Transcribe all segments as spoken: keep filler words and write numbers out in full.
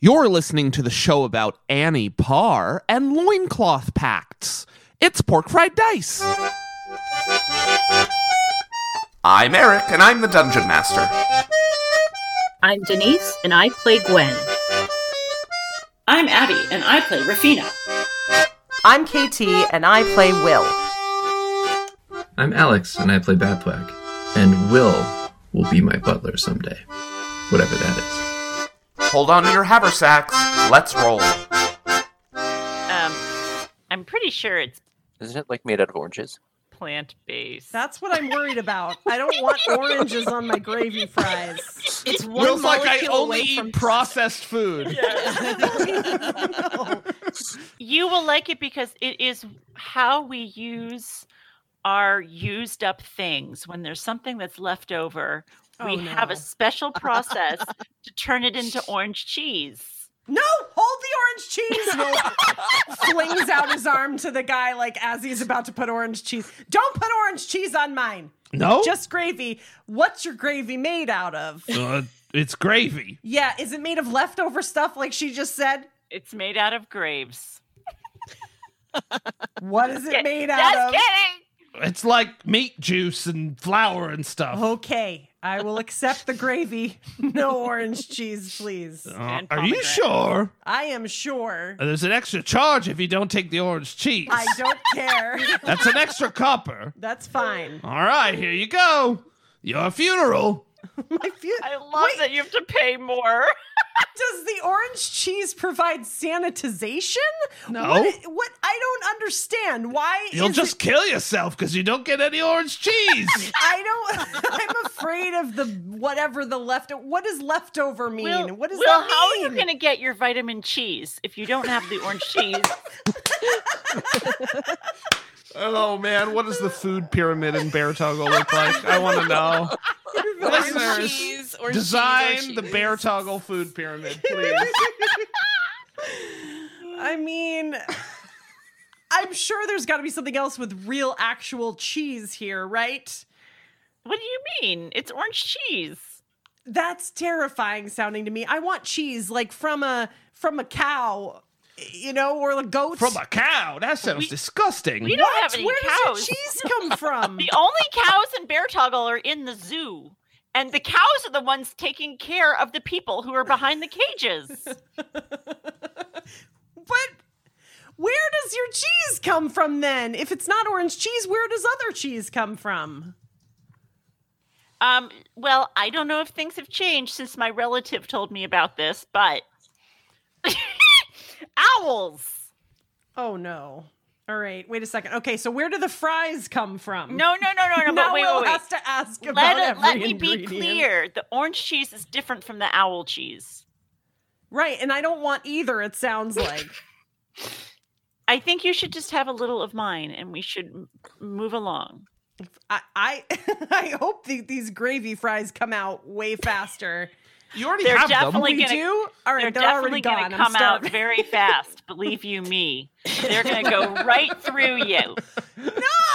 You're listening to the show about Annie Parr and loincloth pacts. It's Pork Fried Dice. I'm Eric, and I'm the Dungeon Master. I'm Denise, and I play Gwen. I'm Abby, and I play Rafina. I'm K T, and I play Will. I'm Alex, and I play Bathwag. And Will will be my butler someday. Whatever that is. Hold on to your haversacks. Let's roll. Um, I'm pretty sure it's Isn't it like made out of oranges? plant-based. That's what I'm worried about. I don't want oranges on my gravy fries. It's one Feels like I molecule only away from eat processed food. No. You will like it because it is how we use our used up things. When there's something that's left over, we Oh, no. have a special process to turn it into orange cheese. No, hold the orange cheese. No. Flings out his arm to the guy like as he's about to put orange cheese. Don't put orange cheese on mine. No? Just gravy. What's your gravy made out of? Uh, it's gravy. Yeah, is it made of leftover stuff like she just said? It's made out of graves. What is it made Just out of? kidding! It's like meat juice and flour and stuff. Okay, I will accept the gravy. No orange cheese, please. Uh, And are you pomegranate. sure? I am sure. Uh, There's an extra charge if you don't take the orange cheese. I don't care. That's an extra copper. That's fine. All right, here you go. Your funeral. My fu- I love Wait, that you have to pay more. does the orange cheese provide sanitization? No. What, what? I don't understand. Why You'll is just it- kill yourself because you don't get any orange cheese. I don't. I'm afraid of the whatever the left. What does leftover mean? Will, what does Will, that how are mean? you going to get your vitamin cheese if you don't have the orange cheese? Oh, man. What does the food pyramid in Bear Toggle look like? I want to know. Listeners, cheese, orange design cheese, the orange Bear cheese. Toggle food pyramid, please. I mean, I'm sure there's got to be something else with real, actual cheese here, right? What do you mean? It's orange cheese. That's terrifying sounding to me. I want cheese like from a from a cow, you know, or a goat. From a cow? That sounds We- disgusting. We don't What? have any Where cows. does your cheese come from? The only cows in Bear Toggle are in the zoo. And the cows are the ones taking care of the people who are behind the cages. But where does your cheese come from then? If it's not orange cheese, where does other cheese come from? Um, well, I don't know if things have changed since my relative told me about this, but owls. Oh no. All right, wait a second. Okay, so where do the fries come from? No, no, no, no, no. now But wait, Will wait, wait. has to ask about Let, it, every let me be ingredient. clear. The orange cheese is different from the owl cheese. Right, and I don't want either, it sounds like. I think you should just have a little of mine, and we should m- move along. I I, I hope the, these gravy fries come out way faster. You already They're have definitely them. We gonna- do? All right, They're they're, definitely already going gone. to I'm come out starving. very fast. Believe you me. They're going to go right through you. No!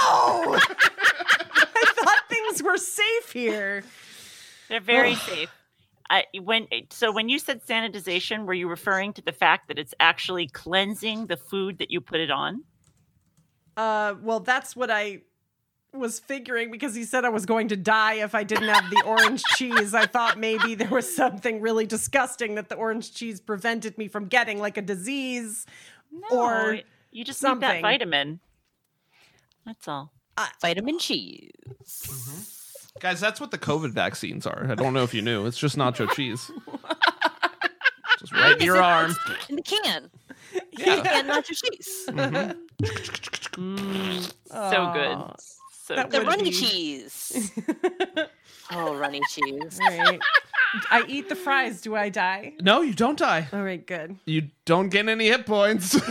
I thought things were safe here. They're very safe. I, when so when you said sanitization, were you referring to the fact that it's actually cleansing the food that you put it on? Uh, well, that's what I was figuring because he said I was going to die if I didn't have the orange cheese. I thought maybe there was something really disgusting that the orange cheese prevented me from getting, like a disease. No, Or you just need something. that vitamin. That's all. Vitamin cheese. Guys, that's what the COVID vaccines are. I don't know if you knew. It's just nacho cheese. Just right in your arm. In the can. Yeah. And not your cheese. Mhm. So good. Aw, So that The good. would runny be- cheese. Oh, runny cheese. Right. I eat the fries. Do I die? No, you don't die. All right, good. You don't get any hit points. But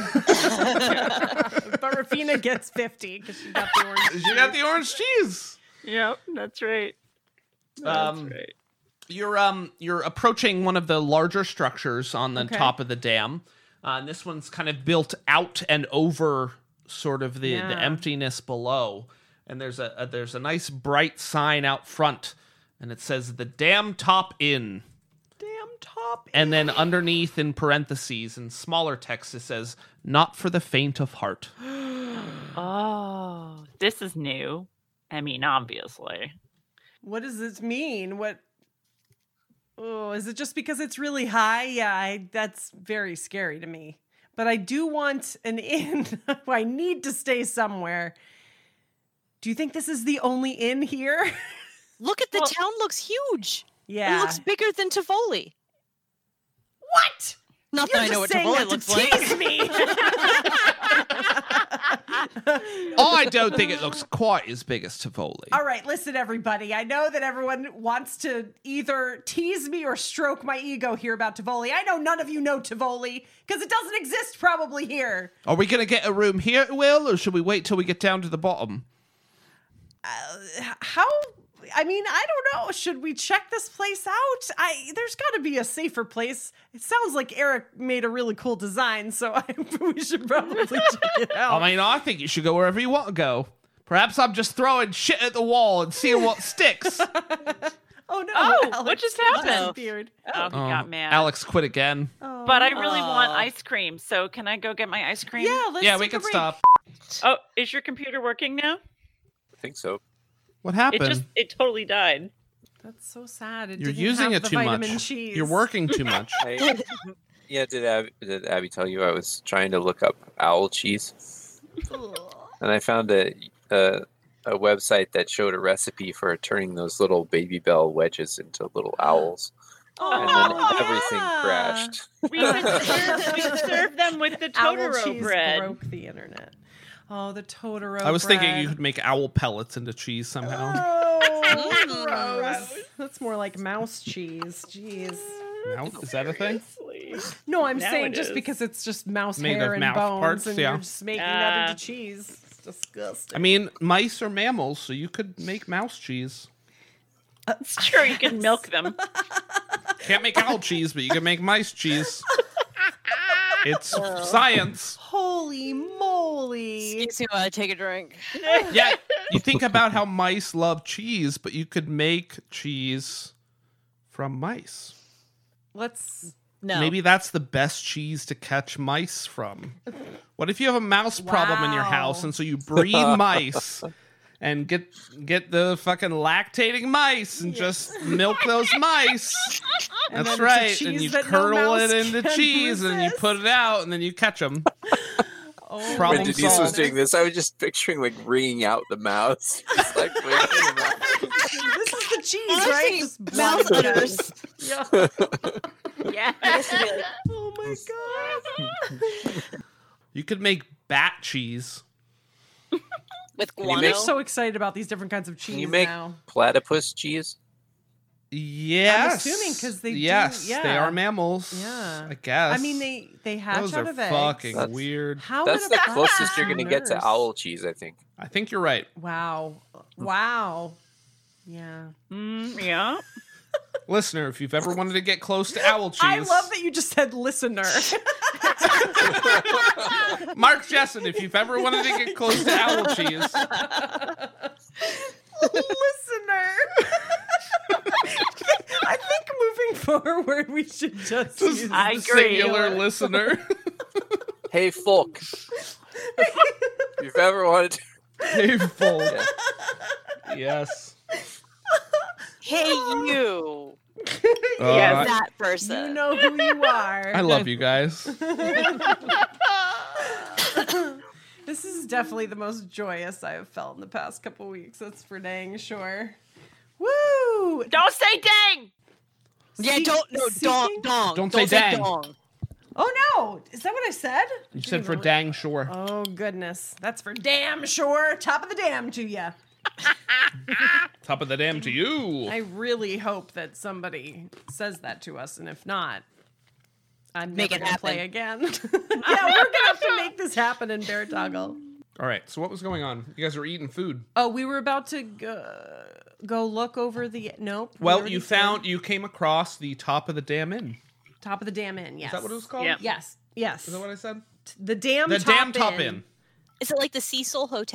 Rafina gets fifty because she got the orange. You got the orange cheese. Yep, that's right. That's Um, right. You're um you're approaching one of the larger structures on the Okay. top of the dam. Uh, and this one's kind of built out and over sort of the, Yeah. the emptiness below. And there's a, a there's a nice bright sign out front, and it says the Dam Top Inn. Damn top. And then underneath in parentheses in smaller text it says, "Not for the faint of heart." Oh, this is new. I mean, obviously. What does this mean? What? Oh, is it just because it's really high? Yeah, I, that's very scary to me. But I do want an inn. I need to stay somewhere. Do you think this is the only inn here? Look at the Well- town looks huge. Yeah. It looks bigger than Tivoli. What? Not You're that I know what just saying Tivoli that looks to like. tease me. I don't think it looks quite as big as Tivoli. All right, listen, everybody. I know that everyone wants to either tease me or stroke my ego here about Tivoli. I know none of you know Tivoli because it doesn't exist probably here. Are we going to get a room here, Will, or should we wait till we get down to the bottom? Uh, how? I mean, I don't know. Should we check this place out? I there's got to be a safer place. It sounds like Eric made a really cool design, so I, we should probably check it out. I mean, I think you should go wherever you want to go. Perhaps I'm just throwing shit at the wall and seeing what sticks. oh no! Oh, Alex what just happened? disappeared. Oh, he got Oh, mad. Alex quit again. Oh, But I really want Aw. ice cream, so can I go get my ice cream? yeah, let's Yeah, we take a can break. stop. Oh, is your computer working now? I think so. What It happened? just it totally died. That's so sad. It You're didn't using have it the too vitamin much. cheese. You're working too much. I, yeah, did Abby, did Abby tell you I was trying to look up owl cheese? And I found a, a a website that showed a recipe for turning those little Baby Bell wedges into little owls. And then Oh, everything yeah. crashed. We would serve, we'd serve them with the Owl Totoro cheese bread. broke the internet. Oh, the Totoro. I was thinking you bread. could make owl pellets into cheese somehow. Oh, Gross. gross. That's more like mouse cheese. Jeez. Mouse- Is that a thing? No, I'm Now saying it just is. because it's just mouse Made hair of and mouth bones, parts, and yeah. you're just making that Ah. into cheese. It's disgusting. I mean, mice are mammals, so you could make mouse cheese. It's true, you can milk them. Can't make owl cheese, but you can make mice cheese. It's science. holy moly! Excuse me while I take a drink. Yeah, you think about how mice love cheese, but you could make cheese from mice. Let's. No. Maybe that's the best cheese to catch mice from. What if you have a mouse problem in your Wow. house, and so you breed mice and get get the fucking lactating mice and just milk those mice? And That's then it's a right. cheese And you that no curdle mouse it into can cheese, and you resist. put it out, and then you catch them. Oh, Problem When my Denise was solved. doing this, I was just picturing like wringing out the mouse. Just like wringing them out. This is the cheese, I right? see Just mouse blood. udders. Yeah. Yeah. Oh my god. You could make bat cheese. With you guano. make I'm so excited about these different kinds of cheese Can you make now. platypus cheese? Yes. assuming 'cause they do- yes, they yeah. are mammals. Yeah. I guess. I mean, they they hatch Those out are of eggs. fucking That's- weird. How That's would the a closest platypus you're going to get to nurse? owl cheese, I think. I think you're right. Wow. Wow. Yeah. Mm, yeah. Listener, if you've ever wanted to get close to owl cheese, I love that you just said listener. Mark Jessen, if you've ever wanted to get close to owl cheese, listener. I think moving forward, we should just use I the agree. singular listener. Hey, folk. if you've ever wanted to... Hey, Fold. Yes. Hey, you. Uh, that person. You know who you are. I love you guys. This is definitely the most joyous I have felt in the past couple weeks. That's for dang sure. Woo! Don't say dang! Yeah, Seek- don't no seeking? dong dong. Don't say dang. dong. Oh no! Is that what I said? You said for dang sure. Oh goodness, that's for damn sure. Top of the dam to ya. Top of the dam to you. I really hope that somebody says that to us, and if not, I'm Make never it gonna play happen. again. Yeah, we're gonna have to make this happen in Bear Toggle. All right, so what was going on? You guys were eating food. Oh, we were about to go, go look over the nope. we Well, already you did. found, you came across the top of the dam inn. top of the dam inn. Yes. Is that what it was called? Yeah. Yes. Yes. Is that what I said? The dam. The top dam top inn. inn. Is it like the Cecil Hotel?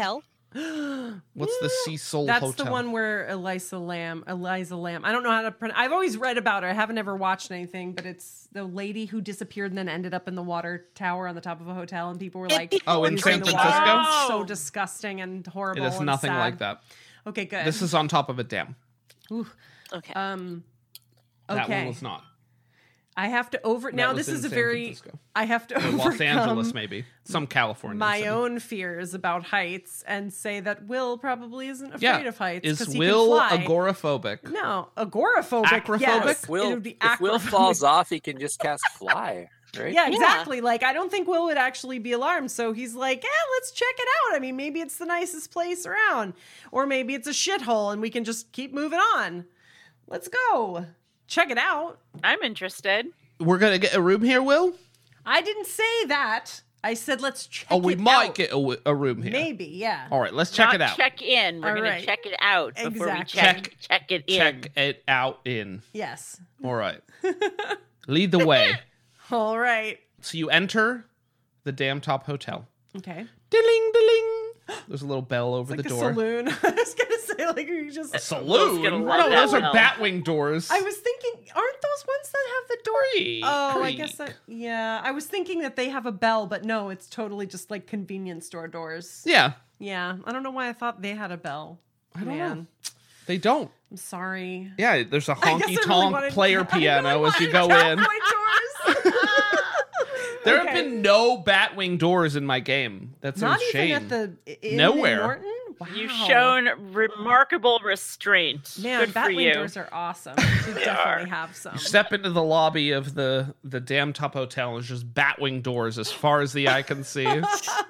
What's the Cecil That's Hotel? the one where Eliza Lamb, Eliza Lamb. I don't know how to pronounce. I've always read about her. I haven't ever watched anything, but it's the lady who disappeared and then ended up in the water tower on the top of a hotel, and people were And like, people Oh, in using San the Francisco? water. Oh. So disgusting and horrible. It is and nothing sad. like that. Okay, good. This is on top of a dam. Ooh, Okay. um, That okay. one was not. I have to over. That Now was this in is a San very. Francisco. I have to Or overcome Los Angeles, maybe. Some California. my city. own fears about heights and say that Will probably isn't afraid Yeah. of heights. Is 'cause he Will can fly. agoraphobic? No, agoraphobic. Acrophobic? Yes. If Will, It would be if Will acrophobic. falls off, he can just cast fly, right? Yeah, exactly. Like, I don't think Will would actually be alarmed. So he's like, yeah, let's check it out. I mean, maybe it's the nicest place around. Or maybe it's a shithole and we can just keep moving on. Let's go. Check it out. I'm interested. We're going to get a room here, Will? I didn't say that. I said, let's check Oh, we it might out. get a, w- a room here. Maybe, yeah. All right, let's check Not it out. Check in. We're All gonna right. check it out before we Exactly. check Check- check it in. Check it out in. Yes. All right. Lead the way. All right. So you enter the Dam Top Hotel. Okay. Dilling, dilling. There's a little bell over Like the a door. saloon. I was going to say, like, you just. Will's Saloon? gonna No, love those that are bell. Batwing doors. I was thinking, aren't those ones that have the door? Creak, Oh, I creak. guess that, yeah. I was thinking that they have a bell, but no, it's totally just like convenience store doors. Yeah, Yeah. I don't know why I thought they had a bell. I don't Man, know. They don't. I'm sorry. Yeah, there's a I guess I honky really tonk wanted- player I really piano as you wanted go to tap in. my doors. There have Okay. been no Batwing doors in my game. That's Not a even shame. at the inn Nowhere. in Norton? Wow. You've shown remarkable restraint. Man, Good for Batwing you. doors are awesome. You should definitely have some. You step into the lobby of the the Dam Top Hotel, and there's just Batwing doors as far as the eye can see. You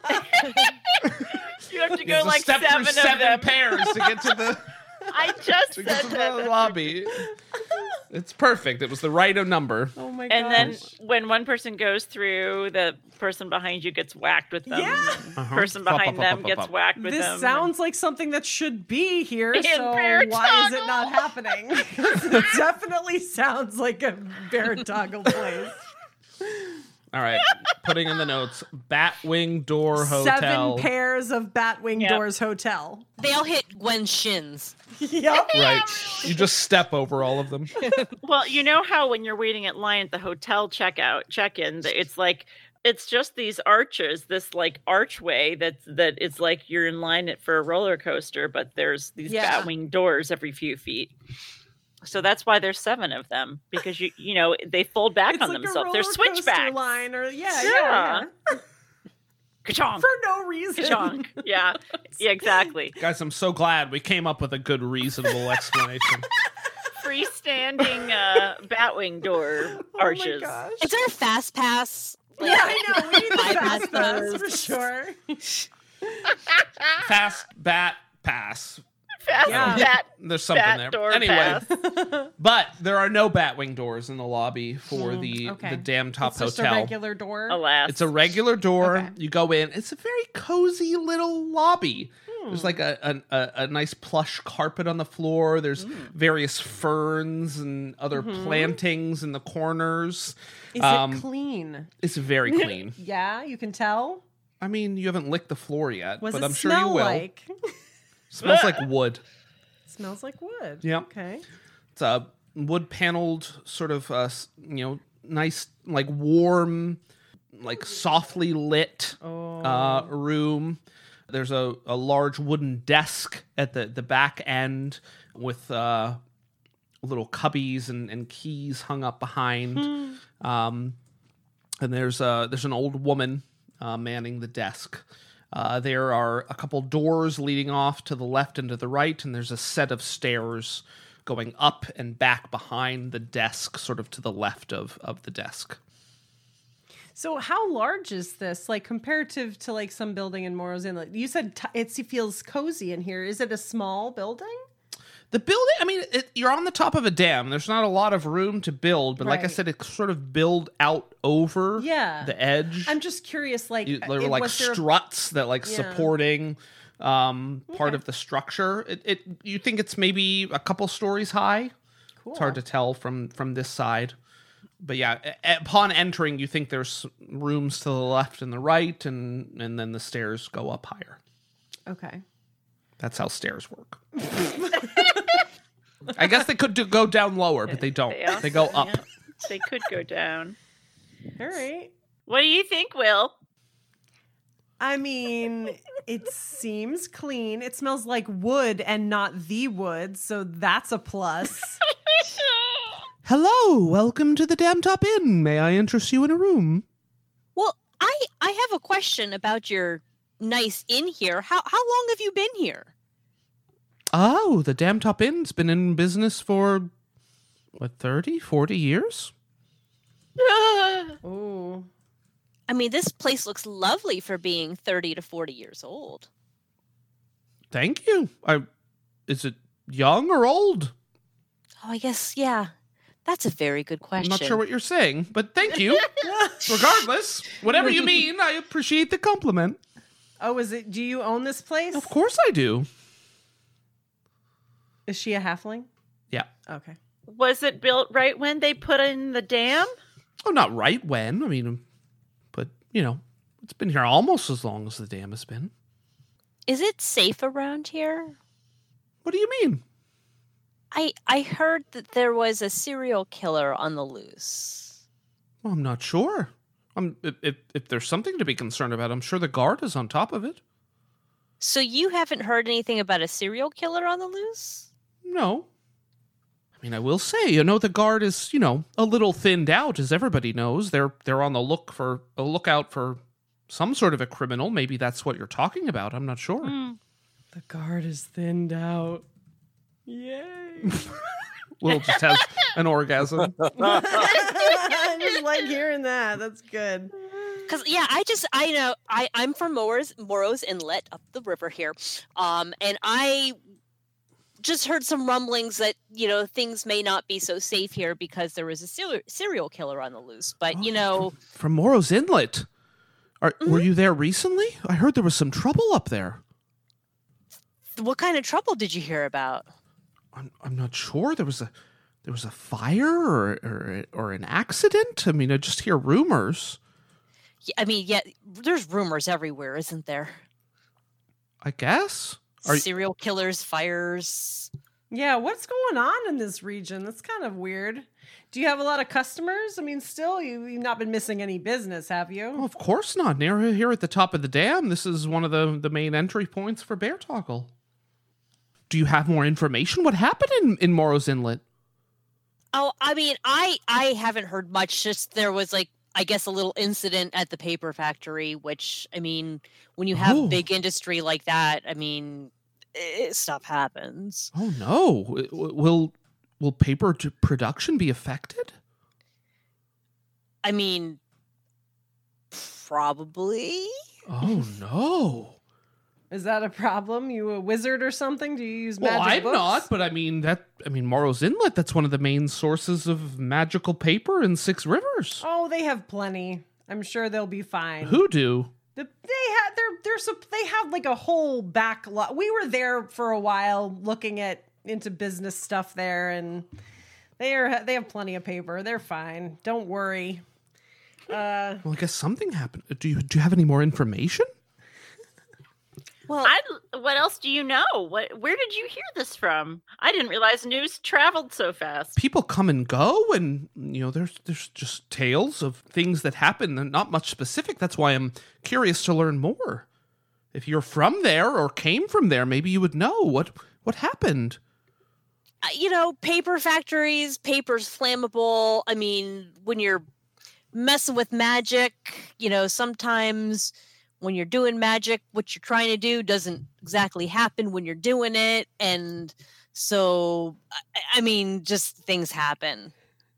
You have to have go to like step seven through of seven them. pairs to get to the I just to said get to that. the lobby. It's perfect. It was the right number. Oh my god. And then when one person goes through, the person behind you gets whacked with them. Yeah. Uh-huh. Person Pop, behind pop, pop, them pop, gets pop. whacked with this them. sounds like something that should be here, In so Bear why is it Toggle. not happening? 'Cause it definitely sounds like a bear toggle place. All right, putting in the notes. Batwing door hotel. Seven pairs of Batwing Yep. Doors Hotel. They all hit Gwen's shins. Yep. Right. You just step over all of them. Well, you know how when you're waiting at line at the hotel checkout check-in, that it's like it's just these arches, this like archway that's that it's like you're in line at, for a roller coaster, but there's these Yeah. Batwing doors every few feet. So that's why there's seven of them, because you you know they fold back It's on like themselves. a They're roller coaster switchbacks. line, or yeah, Yeah. yeah, yeah. Ka-chonk, For no reason. ka-chonk. Yeah, yeah, exactly. Guys, I'm so glad we came up with a good, reasonable explanation. Freestanding uh, Batwing door Oh my arches. gosh. Is there a fast pass? Yeah, I know. We need the bypass fast pass for those. sure. Fast bat pass. Fast Yeah. bat. There's something Bat there. door Anyway, pass. but there are no Batwing doors in the lobby for Hmm, the okay. the Dam Top It's just Hotel. a regular door. Alas, It's a regular door. Okay. You go in. It's a very cozy little lobby. Hmm. There's like a, a a a nice plush carpet on the floor. There's Hmm. various ferns and other Mm-hmm. plantings in the corners. Is Um, it clean? It's very clean. Yeah, you can tell. I mean, you haven't licked the floor yet, What does but it I'm sure you smell will. like? Smells like wood. Smells like wood. Yep. Okay. It's a wood paneled sort of uh, s- you know, nice, like warm, like softly lit Oh. uh, room. There's a, a large wooden desk at the, the back end with uh, little cubbies and, and keys hung up behind. Um, and there's a, there's an old woman uh, manning the desk. Uh, there are a couple doors leading off to the left and to the right, and there's a set of stairs going up and back behind the desk, sort of to the left of, of the desk. So how large is this, like comparative to like some building in Morro's Inn? Like, you said t- it feels cozy in here. Is it a small building? The building, I mean, it, you're on the top of a dam. There's not a lot of room to build, but like I Right. said, it's sort of build out over Yeah. the edge. I'm just curious, like, You- uh, there were it- like was there a- struts that like Yeah. supporting um, part Okay. of the structure. It, it you think it's maybe a couple stories high? Cool. It's hard to tell from from this side. But yeah, a- upon entering, you think there's rooms to the left and the right, and and then the stairs go up higher. Okay. That's how stairs work. I guess they could do, go down lower, but they don't. They, also, they go up. yeah, they could go down. All right. What do you think, Will? I mean, it seems clean. It smells like wood and not the wood, so that's a plus. Hello, welcome to the Dam Top Inn. May I interest you in a room? Well, I I have a question about your nice inn here. How how long have you been here? Oh, the Dam Top Inn's been in business for, what, thirty, forty years? Ooh. I mean, this place looks lovely for being thirty to forty years old. Thank you. I, is it young or old? Oh, I guess, yeah. That's a very good question. I'm not sure what you're saying, but thank you. Regardless, whatever you mean, I appreciate the compliment. Oh, is it? Do you own this place? Of course I do. Is she a halfling? Yeah. Okay. Was it built right when they put in the dam? Oh, not right when. I mean, but, you know, it's been here almost as long as the dam has been. Is it safe around here? What do you mean? I I heard that there was a serial killer on the loose. Well, I'm not sure. I'm, if, if, if there's something to be concerned about, I'm sure the guard is on top of it. So you haven't heard anything about a serial killer on the loose? No. I mean, I will say, you know, the guard is, you know, a little thinned out, as everybody knows. They're they're on the look for a lookout for some sort of a criminal. Maybe that's what you're talking about. I'm not sure. Mm. The guard is thinned out. Yay. Will just has an orgasm. I just like hearing that. That's good. Because yeah, I just I know I I'm from Morros Morros Inlet up the river here, um, and I just heard some rumblings that you know things may not be so safe here because there was a ser- serial killer on the loose. But you know, from, from Morros Inlet. Are, mm-hmm. Were you there recently? I heard there was some trouble up there. What kind of trouble did you hear about? I'm I'm not sure. There was a there was a fire or or or an accident. I mean, I just hear rumors. Yeah, I mean, yeah, there's rumors everywhere, isn't there? I guess. Are serial killers, fires. Yeah, what's going on in this region? That's kind of weird. Do you have a lot of customers? I mean, still, you, you've not been missing any business, have you? Well, of course not. Near here at the top of the dam, this is one of the, the main entry points for Bear Toggle. Do you have more information? What happened in, in Morros Inlet? Oh, I mean, I I haven't heard much. Just there was like, I guess, a little incident at the paper factory, which, I mean, when you have Oh. big industry like that, I mean, it, stuff happens. Oh no! W- Will will paper t- production be affected? I mean, probably. Oh no! Is that a problem? You a wizard or something? Do you use Well, magic I'm books? not, but I mean that. I mean Morros Inlet. That's one of the main sources of magical paper in Six Rivers. Oh, they have plenty. I'm sure they'll be fine. Who do? The, they have they're they're sup- they have like a whole backlog. We were there for a while looking at into business stuff there, and they are they have plenty of paper. They're fine. Don't worry. Uh, Well, I guess something happened. Do you do you have any more information? Well, I, what else do you know? What? Where did you hear this from? I didn't realize news traveled so fast. People come and go, and you know, there's there's just tales of things that happen, and not much specific. That's why I'm curious to learn more. If you're from there or came from there, maybe you would know what what happened. uh, you know, paper factories, paper's flammable. I mean, when you're messing with magic, you know, sometimes when you're doing magic, what you're trying to do doesn't exactly happen when you're doing it. And so, I, I mean, just things happen.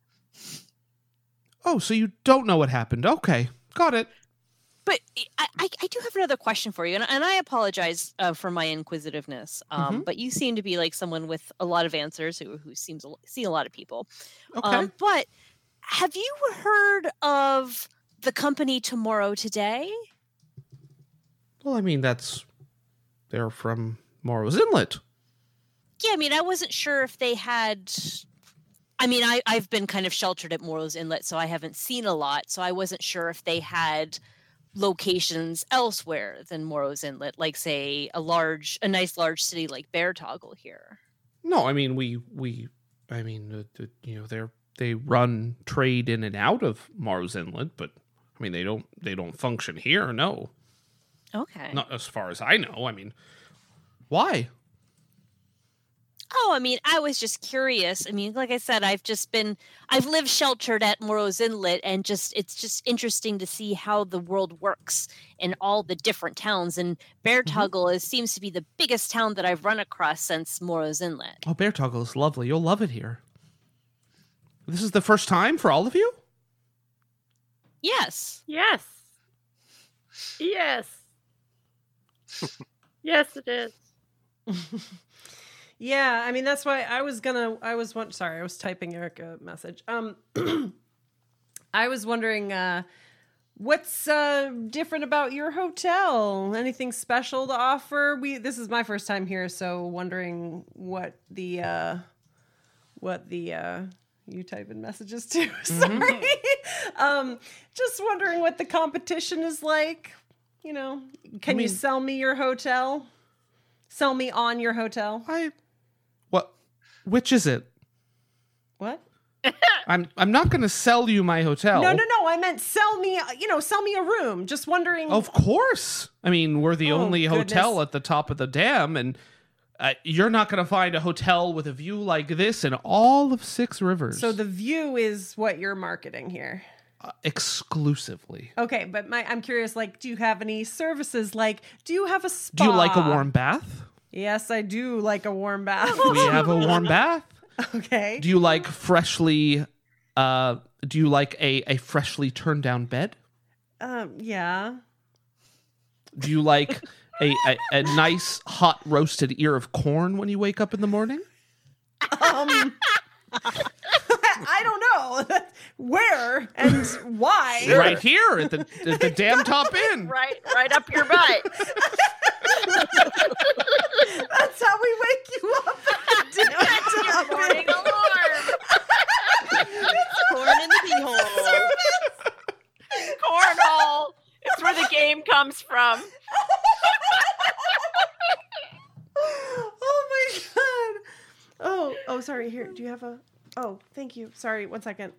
Oh, so you don't know what happened? Okay, got it. But I, I, I do have another question for you, and, and I apologize uh, for my inquisitiveness. Um, Mhm. But you seem to be like someone with a lot of answers who who seems to see a lot of people. Okay. Um, but have you heard of the company Tomorrow Today? Well, I mean, that's they're from Morros Inlet. Yeah, I mean, I wasn't sure if they had. I mean, I, I've been kind of sheltered at Morros Inlet, so I haven't seen a lot. So I wasn't sure if they had locations elsewhere than Morrow's Inlet, like say a large, a nice large city like Bear Toggle here? No, I mean we we, I mean uh, uh, you know they're they run trade in and out of Morrow's Inlet, but I mean they don't they don't function here. No, Okay. not as far as I know. I mean, why? Oh, I mean, I was just curious. I mean, like I said, I've just been, I've lived sheltered at Morrow's Inlet, and just, it's just interesting to see how the world works in all the different towns. And Bear Toggle is, seems to be the biggest town that I've run across since Morrow's Inlet. Oh, Bear Toggle is lovely. You'll love it here. This is the first time for all of you? Yes. Yes. Yes. Yes, it is. Yeah, I mean that's why I was gonna. I was one. Sorry, I was typing Eric a message. Um, I was wondering uh, what's uh, different about your hotel. Anything special to offer? We. This is my first time here, so wondering what the uh, what the uh, you type in messages too. Sorry. um, just wondering what the competition is like. You know, can I you mean- sell me your hotel? Sell me on your hotel. I. What? Which is it? What? I'm I'm not going to sell you my hotel. No, no, no. I meant sell me, you know, sell me a room. Just wondering. Of course. I mean, we're the Oh, only goodness. hotel at the top of the dam, and uh, you're not going to find a hotel with a view like this in all of Six Rivers. So the view is what you're marketing here. uh, exclusively. Okay, but my I'm curious, like, do you have any services? Like, do you have a spa? Do you like a warm bath? Yes, I do like a warm bath. We have a warm bath. Okay. Do you like freshly uh do you like a, a freshly turned down bed? Um, yeah. Do you like a, a, a nice hot roasted ear of corn when you wake up in the morning? Um, I don't know where and why. Right here at the at the Dam Top Inn. Right, right up your butt. That's how we wake you up. That's your morning alarm. Corn in the beehole. Cornhole. It's where the game comes from. Oh my god. Oh, oh, sorry. Here, do you have a? Oh, thank you. Sorry, one second.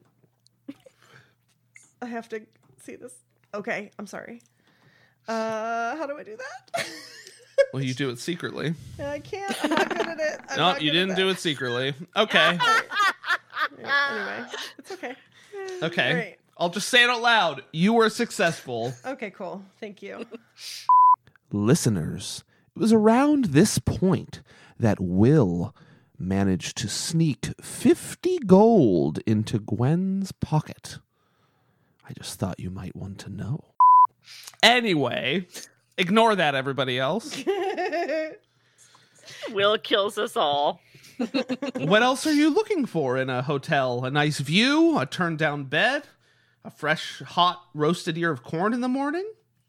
I have to see this. Okay, I'm sorry. Uh, how do I do that? Well, you do it secretly. I can't. I'm not good at it. I'm No, not you good at didn't that. do it secretly. Okay. Anyway, it's okay. Okay. All right. I'll just say it out loud. You were successful. Okay, cool. Thank you. Listeners, it was around this point that Will managed to sneak fifty gold into Gwen's pocket. I just thought you might want to know. Anyway, ignore that, everybody else. Will kills us all. What else are you looking for in a hotel? A nice view, a turned down bed, a fresh, hot, roasted ear of corn in the morning?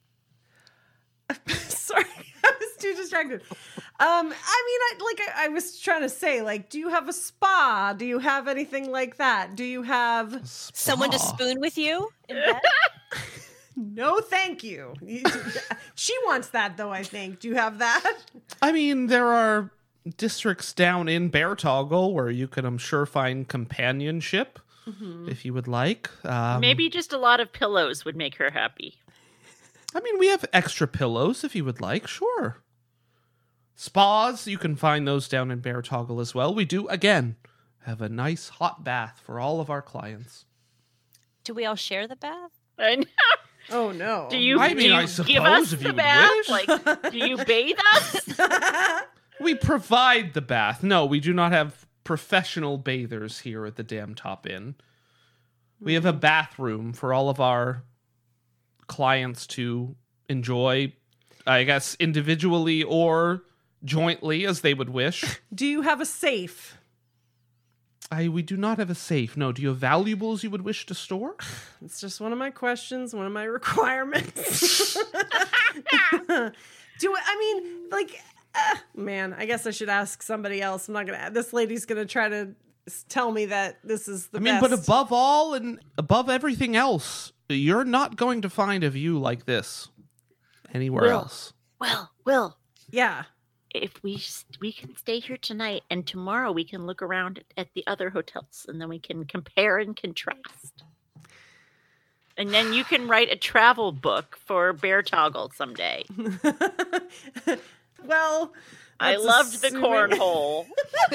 Sorry, I was too distracted. Um, I mean, I, like I, I was trying to say, like, do you have a spa? Do you have anything like that? Do you have? Someone to Spa. spoon with you in bed? No, thank you. She wants that, though. I think. Do you have that? I mean, there are districts down in Bear Toggle where you can, I'm sure, find companionship if you would like. Um, Maybe just a lot of pillows would make her happy. I mean, we have extra pillows if you would like, sure. Spas, you can find those down in Bear Toggle as well. We do, again, have a nice hot bath for all of our clients. Do we all share the bath? I know. Oh no. Do you, I do mean, you I give suppose us if the you bath? wish. Like, do you bathe us? We provide the bath. No, we do not have professional bathers here at the Dam Top Inn. We have a bathroom for all of our clients to enjoy, I guess, individually or jointly as they would wish. Do you have a safe? I we do not have a safe. No, do you have valuables you would wish to store? It's just one of my questions, one of my requirements. Do I mean, like, uh, man, I guess I should ask somebody else. I'm not gonna. This lady's gonna try to s- tell me that this is the I mean, best. but above all and above everything else, you're not going to find a view like this anywhere Will. else. Will, Will, Yeah. if we s- we can stay here tonight, and tomorrow we can look around at, at the other hotels, and then we can compare and contrast. And then you can write a travel book for Bear Toggle someday. Well, I that's loved the assuming- cornhole.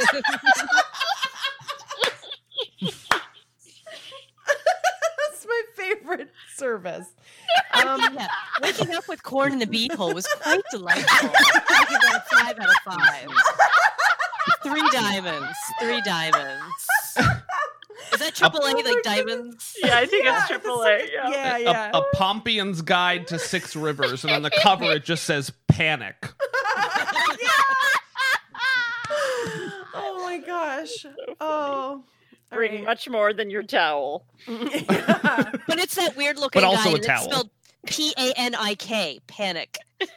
That's my favorite service. Um, Yeah, waking up with corn in the beehole was quite delightful. I give that a five out of five. Three diamonds. Three diamonds. Is that triple A, like diamonds? Yeah, I think yeah, it's triple A. Yeah. Yeah, A- yeah. A, Pompeian's Guide to Six Rivers, and on the cover it just says "Panic." Oh my gosh. Oh. Bring Alright. much more than your towel. Yeah. But it's that weird looking But also guy, a and towel. it's spelled P A N I K, panic.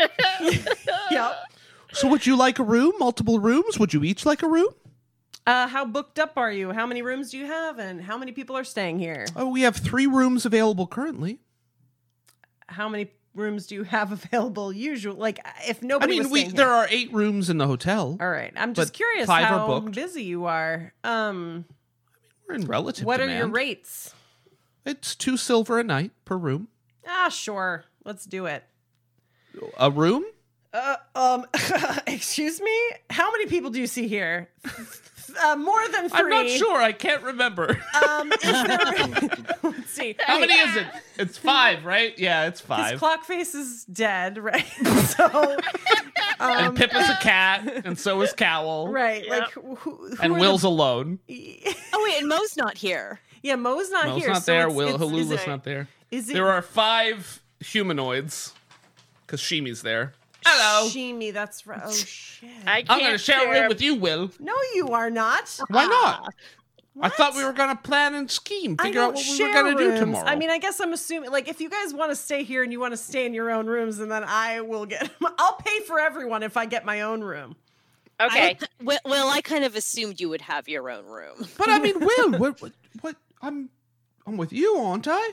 Yep. So, would you like a room? Multiple rooms? Would you each like a room? Uh, how booked up are you? How many rooms do you have, and how many people are staying here? Oh, we have three rooms available currently. How many rooms do you have available? Usually, like if I nobody mean, was we staying there here. are eight rooms in the hotel. All right, I'm just but curious five are how booked. busy you are. Um, We're in relative what demand. are your rates? It's two silver a night per room. Ah, sure. Let's do it. A room? Uh, um, excuse me? How many people do you see here? Uh, more than three. I'm not sure. I can't remember. Um, is there... Let's see. How many is it? It's five, right? Yeah, it's His five. clock face is dead, right? so, and um, Pip is a cat, and so is Cowl. right? Yep. Like, who, who And are Will's alone. the... Oh, wait, and Mo's not here. Yeah, Mo's not Mo's here. not so there. it's- Will it's- is Halula's it- not there. Is it There are five humanoids, because Shimi's there. Hello. Shimi? That's right. Oh shit! I I'm can't going to share a room with you, Will. No, you are not. Why not? I What? thought we were going to plan and scheme, I figure out don't what we share were going to do rooms. tomorrow. I mean, I guess I'm assuming, like, if you guys want to stay here and you want to stay in your own rooms, and then I will get, I'll pay for everyone if I get my own room. Okay. I, well, well, I kind of assumed you would have your own room. but I mean, Will, what, what, what? I'm, I'm with you, aren't I?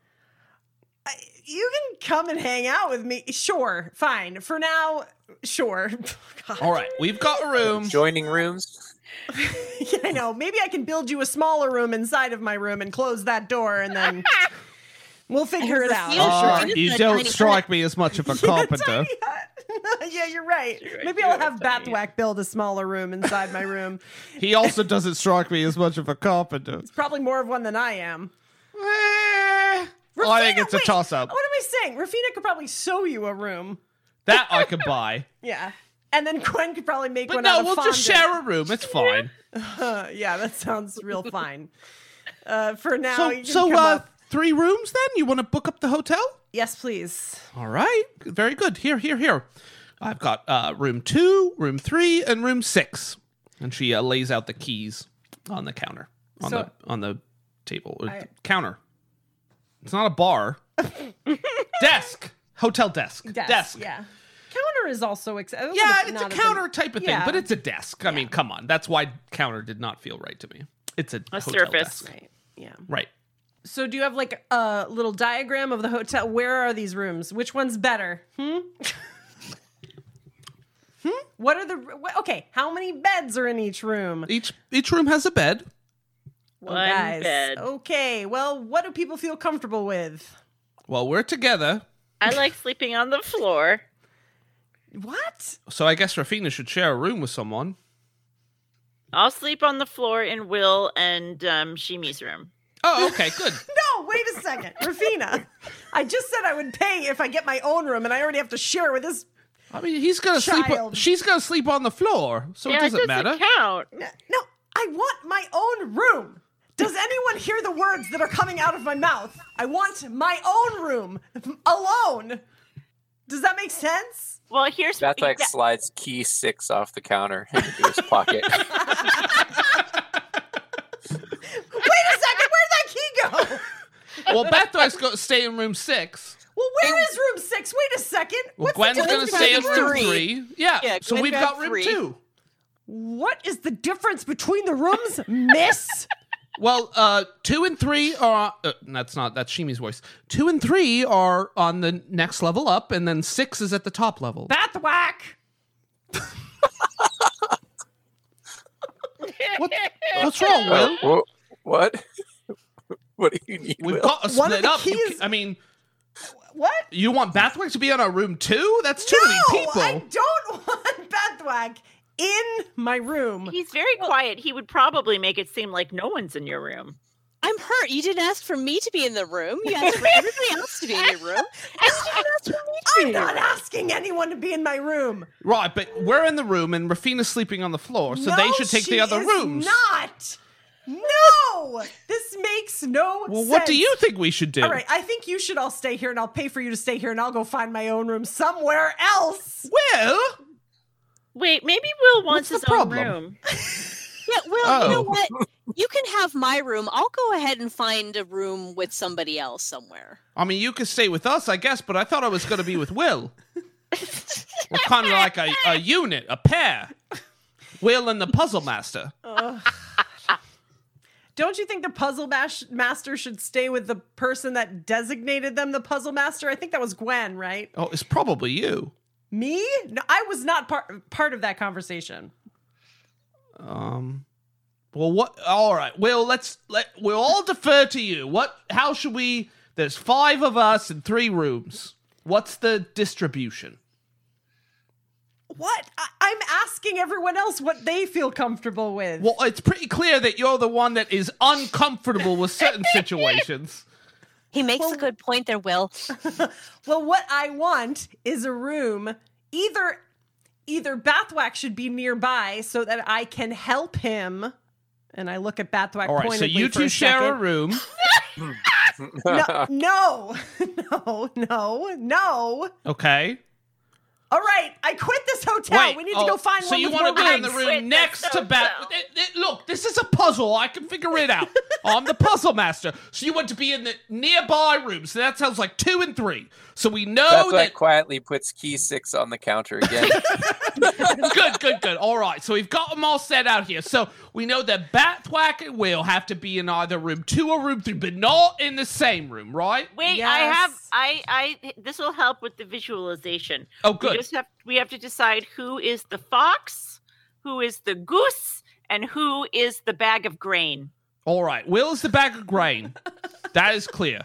I, you can come and hang out with me. Sure, fine. For now, sure. God. All right, we've got a room. Joining rooms. Yeah, I know. Maybe I can build you a smaller room inside of my room and close that door, and then we'll figure it out. Yeah, Uh, sure. You've you got a don't tiny strike me as much of a carpenter. Yeah, you're right. Sure, Maybe you I'll are have tiny. Batwack build a smaller room inside my room. He also doesn't strike me as much of a carpenter. Probably more of one than I am. Eh, well, I think Rafina, it's a wait, toss-up. What am I saying? Rafina could probably sew you a room. That I could buy. Yeah. And then Gwen could probably make But one no, out of we'll just fondant. share a room. It's fine. Uh, yeah, that sounds real fine. Uh, for now, So, you can so come uh, up. three rooms then? You want to book up the hotel? Yes, please. All right. Very good. Here, here, here. I've got uh, room two, room three, and room six. And she uh, lays out the keys on the counter, on So- the on the table, or I- the counter. It's not a bar. Desk. Hotel desk. Desk. Desk. Yeah. Counter is also ex- Yeah, it's a not as counter type of thing, yeah. but it's a desk. I mean, come on. That's why counter did not feel right to me. It's a, A hotel surface. desk. Right. Yeah. Right. So do you have like a little diagram of the hotel? Where are these rooms? Which one's better? Hmm? hmm? What are the wh- Okay, how many beds are in each room? Each each room has a bed. One Oh, guys. bed. Okay, well, what do people feel comfortable with? Well, we're together, I like sleeping on the floor. What? so I guess Rafina should share a room with someone. I'll sleep on the floor in Will and um, Shimi's room. Oh, okay, good. No, wait a second. Rafina, I just said I would pay if I get my own room, and I already have to share with this. I mean, he's gonna sleep. Child. She's gonna sleep on the floor, so yeah, it doesn't, it doesn't matter. count. No, I want my own room. Does anyone hear the words that are coming out of my mouth? I want my own room alone. Does that make sense? Well, here's Batwack yeah, slides key six off the counter into his pocket. Wait a second, where'd that key go? Well, Batwack's going to stay in room six. Well, where is room six? Wait a second. Well, What's Gwen's the going to difference stay in between room rooms? three. Yeah, Yeah, so Gwen we've grabbed got room three. two. What is the difference between the rooms, miss? Well, uh, two and three are. Uh, that's not. That's Shimi's voice. Two and three are on the next level up, and then six is at the top level. Bathwack! What, what's wrong, Will? Uh, what? What do you need? We've Will? got to One of split the up. You keys- ca- I mean, What? you want Bathwack to be in our room too? That's too no, many people. I don't want Bathwack in my room. He's very quiet. He would probably make it seem like no one's in your room. I'm hurt. You didn't ask for me to be in the room. You asked for everybody else to be in your room. And you didn't ask for me to be I'm in your not room. asking anyone to be in my room. Right, but we're in the room, and Rafina's sleeping on the floor, so no, they should take she the other is rooms. Not. No, this makes no Well, sense. what do you think we should do? All right, I think you should all stay here, and I'll pay for you to stay here, and I'll go find my own room somewhere else. Will? Wait, maybe Will wants What's his the own problem? room. Yeah, well, you know Oh. what? You can have my room. I'll go ahead and find a room with somebody else somewhere. I mean, you could stay with us, I guess, but I thought I was going to be with Will. We're kind of like a, a unit, a pair. Will and the Puzzle Master. Don't you think the puzzle mash- master should stay with the person that designated them the puzzle master? I think that was Gwen, right? Oh, it's probably you. Me? No, I was not part part of that conversation. Um. Well, what? All right. Will, let's let. We'll all defer to you. What? How should we? There's five of us in three rooms. What's the distribution? What? I- I'm asking everyone else what they feel comfortable with. Well, it's pretty clear that you're the one that is uncomfortable with certain situations. He makes Well- a good point there, Will. Well, what I want is a room. Either either Bathwack should be nearby so that I can help him. And I look at Bathwack All right. So pointedly you for two a share a second. room. No, no, no, no, no. Okay. All right, I quit this hotel. Wait, we need oh, to go find so one you with want more to be in the beds. quit room this next to Bat? hotel. It- it- Look, this is a puzzle. I can figure it out. I'm the puzzle master. So you want to be in the nearby room. So that sounds like two and three. So we know That's why that. quietly puts key six on the counter again. Good, good, good. All right. So we've got them all set out here. So we know that Bathwack and Will have to be in either room two or room three, but not in the same room, right? Wait, I have Yes. I I this will help with the visualization. Oh, We good. just have we have to decide who is the fox, who is the goose, and who is the bag of grain. All right. Will's the bag of grain. That is clear.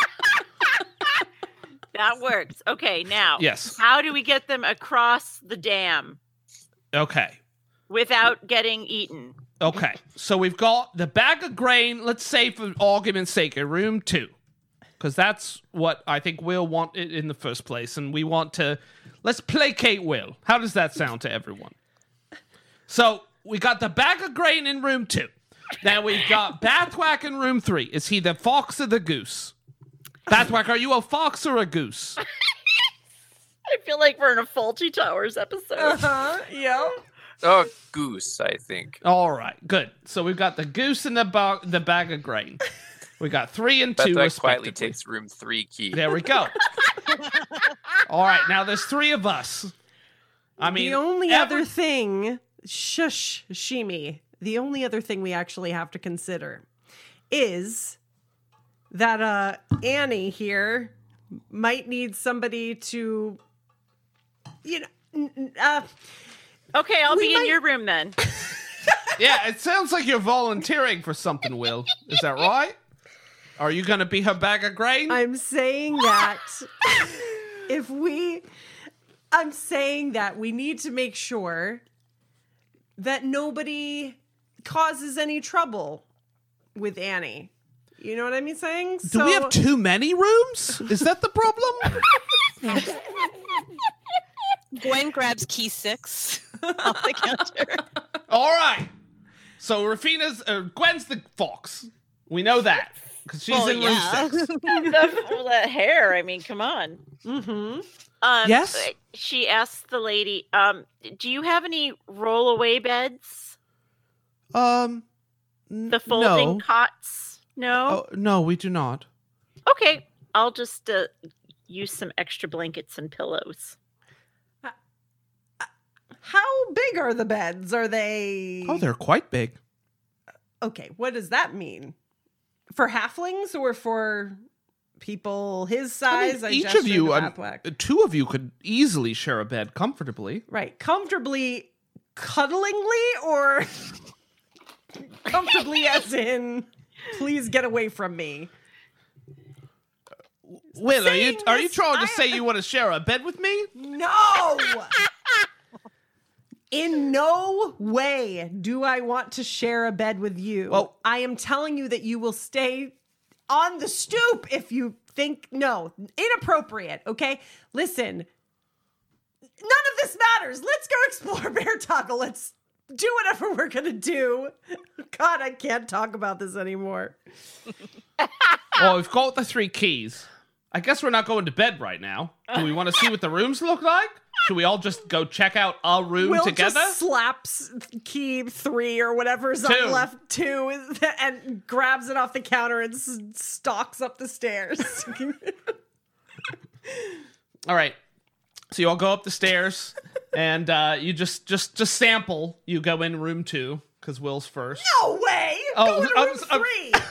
That works. Okay, now Yes. how do we get them across the dam Okay. without getting eaten? Okay, so we've got the bag of grain, let's say for argument's sake, in room two. Because that's what I think Will wanted in the first place. And we want to, let's placate Will. How does that sound to everyone? So we got the bag of grain in room two. Now we've got Bathwack in room three. Is he the fox or the goose? Bathwack, are you a fox or a goose? I feel like we're in a Faulty Towers episode. Uh-huh, yeah. Oh, goose, I think. All right, good. So we've got the goose and the, ba- the bag of grain. We got three and two, Bethwick quietly respectively. takes room three key. There we go. All right, now there's three of us. I mean, the only ever- other thing, shush, Shimi, the only other thing we actually have to consider is that uh, Annie here might need somebody to, you know, n- n- uh, Okay, I'll We be might- in your room then. Yeah, it sounds like you're volunteering for something, Will. Is that right? Are you going to be her bag of grain? I'm saying that if we, I'm saying that we need to make sure that nobody causes any trouble with Annie. You know what I mean saying? Do we have too many rooms? Is that the problem? Gwen grabs key six off the counter. All right. So Rafina's, uh, Gwen's the fox. We know that because she's Oh, in room yeah. six. the, that hair, I mean, come on. Mm-hmm. Um, Yes? She asked the lady, um, do you have any roll-away beds? Um, n- The folding no. cots? No? Oh, no, we do not. Okay, I'll just uh, use some extra blankets and pillows. How big are the beds? Are they? Oh, they're quite big. okay, what does that mean? For halflings or for people his size? I I mean, each gestured of you, to I'm- Bathwack. two of you could easily share a bed comfortably. Right. Comfortably, cuddlingly, or comfortably as in, please get away from me? Will, are you Saying are you this, trying to I- say you want to share a bed with me? No! In no way do I want to share a bed with you. Well- I am telling you that you will stay on the stoop if you think, no, inappropriate, okay? Listen, none of this matters. Let's go explore Bear Toggle. Let's do whatever we're gonna do. God, I can't talk about this anymore. Well, we've got the three keys. I guess we're not going to bed right now. Do we want to see what the rooms look like? Should we all just go check out a room Will together? just slaps key three or whatever's Two. on left two is- and grabs it off the counter and s- stalks up the stairs. All right. So you all go up the stairs, and uh, you just just just sample. You go in room two because Will's first. No way! Oh, Go to I'm- room I'm-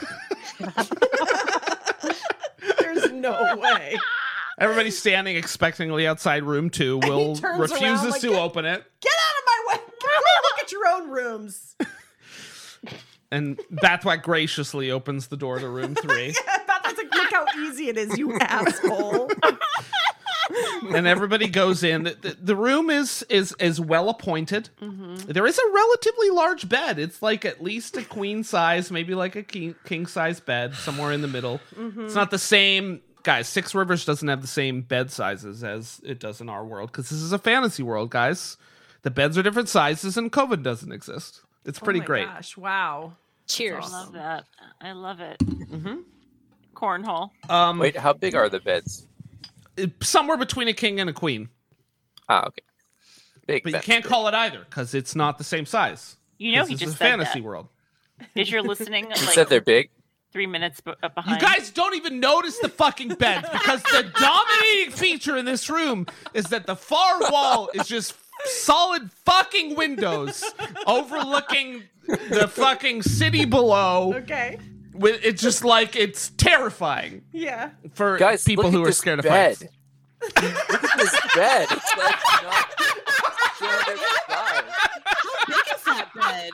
three. There's no way. Everybody's standing expectantly outside room two. he Will turns refuses around like, to "Get- open it, Get out of my way! Go look at your own rooms. and Bathwack graciously opens the door to room three. That's like, look how easy it is, you asshole. And everybody goes in. The, the, the room is is is well appointed. Mm-hmm. There is a relatively large bed. It's like at least a queen size, maybe like a king king size bed somewhere in the middle. Mm-hmm. It's not the same, guys. Six Rivers doesn't have the same bed sizes as it does in our world because this is a fantasy world, guys. The beds are different sizes, and COVID doesn't exist. It's pretty oh my great. Gosh, wow. Cheers. I love that. I love it. Mm-hmm. Cornhole. Um, Wait, how big are the beds? somewhere between a king and a queen, Ah, okay. Big but you beds. can't call it either because it's not the same size. You know 'Cause he this just is a said fantasy that. world. As you're listening, You like said they're big? three minutes b- up You behind. guys don't even notice the fucking beds because the dominating feature in this room is that the far wall is just solid fucking windows overlooking the fucking city below. Okay. With it's just like it's terrifying Yeah. for Guys, people look who at are this scared of bed. heights. Look at this bed. It's like not showing its size. How big is that bed?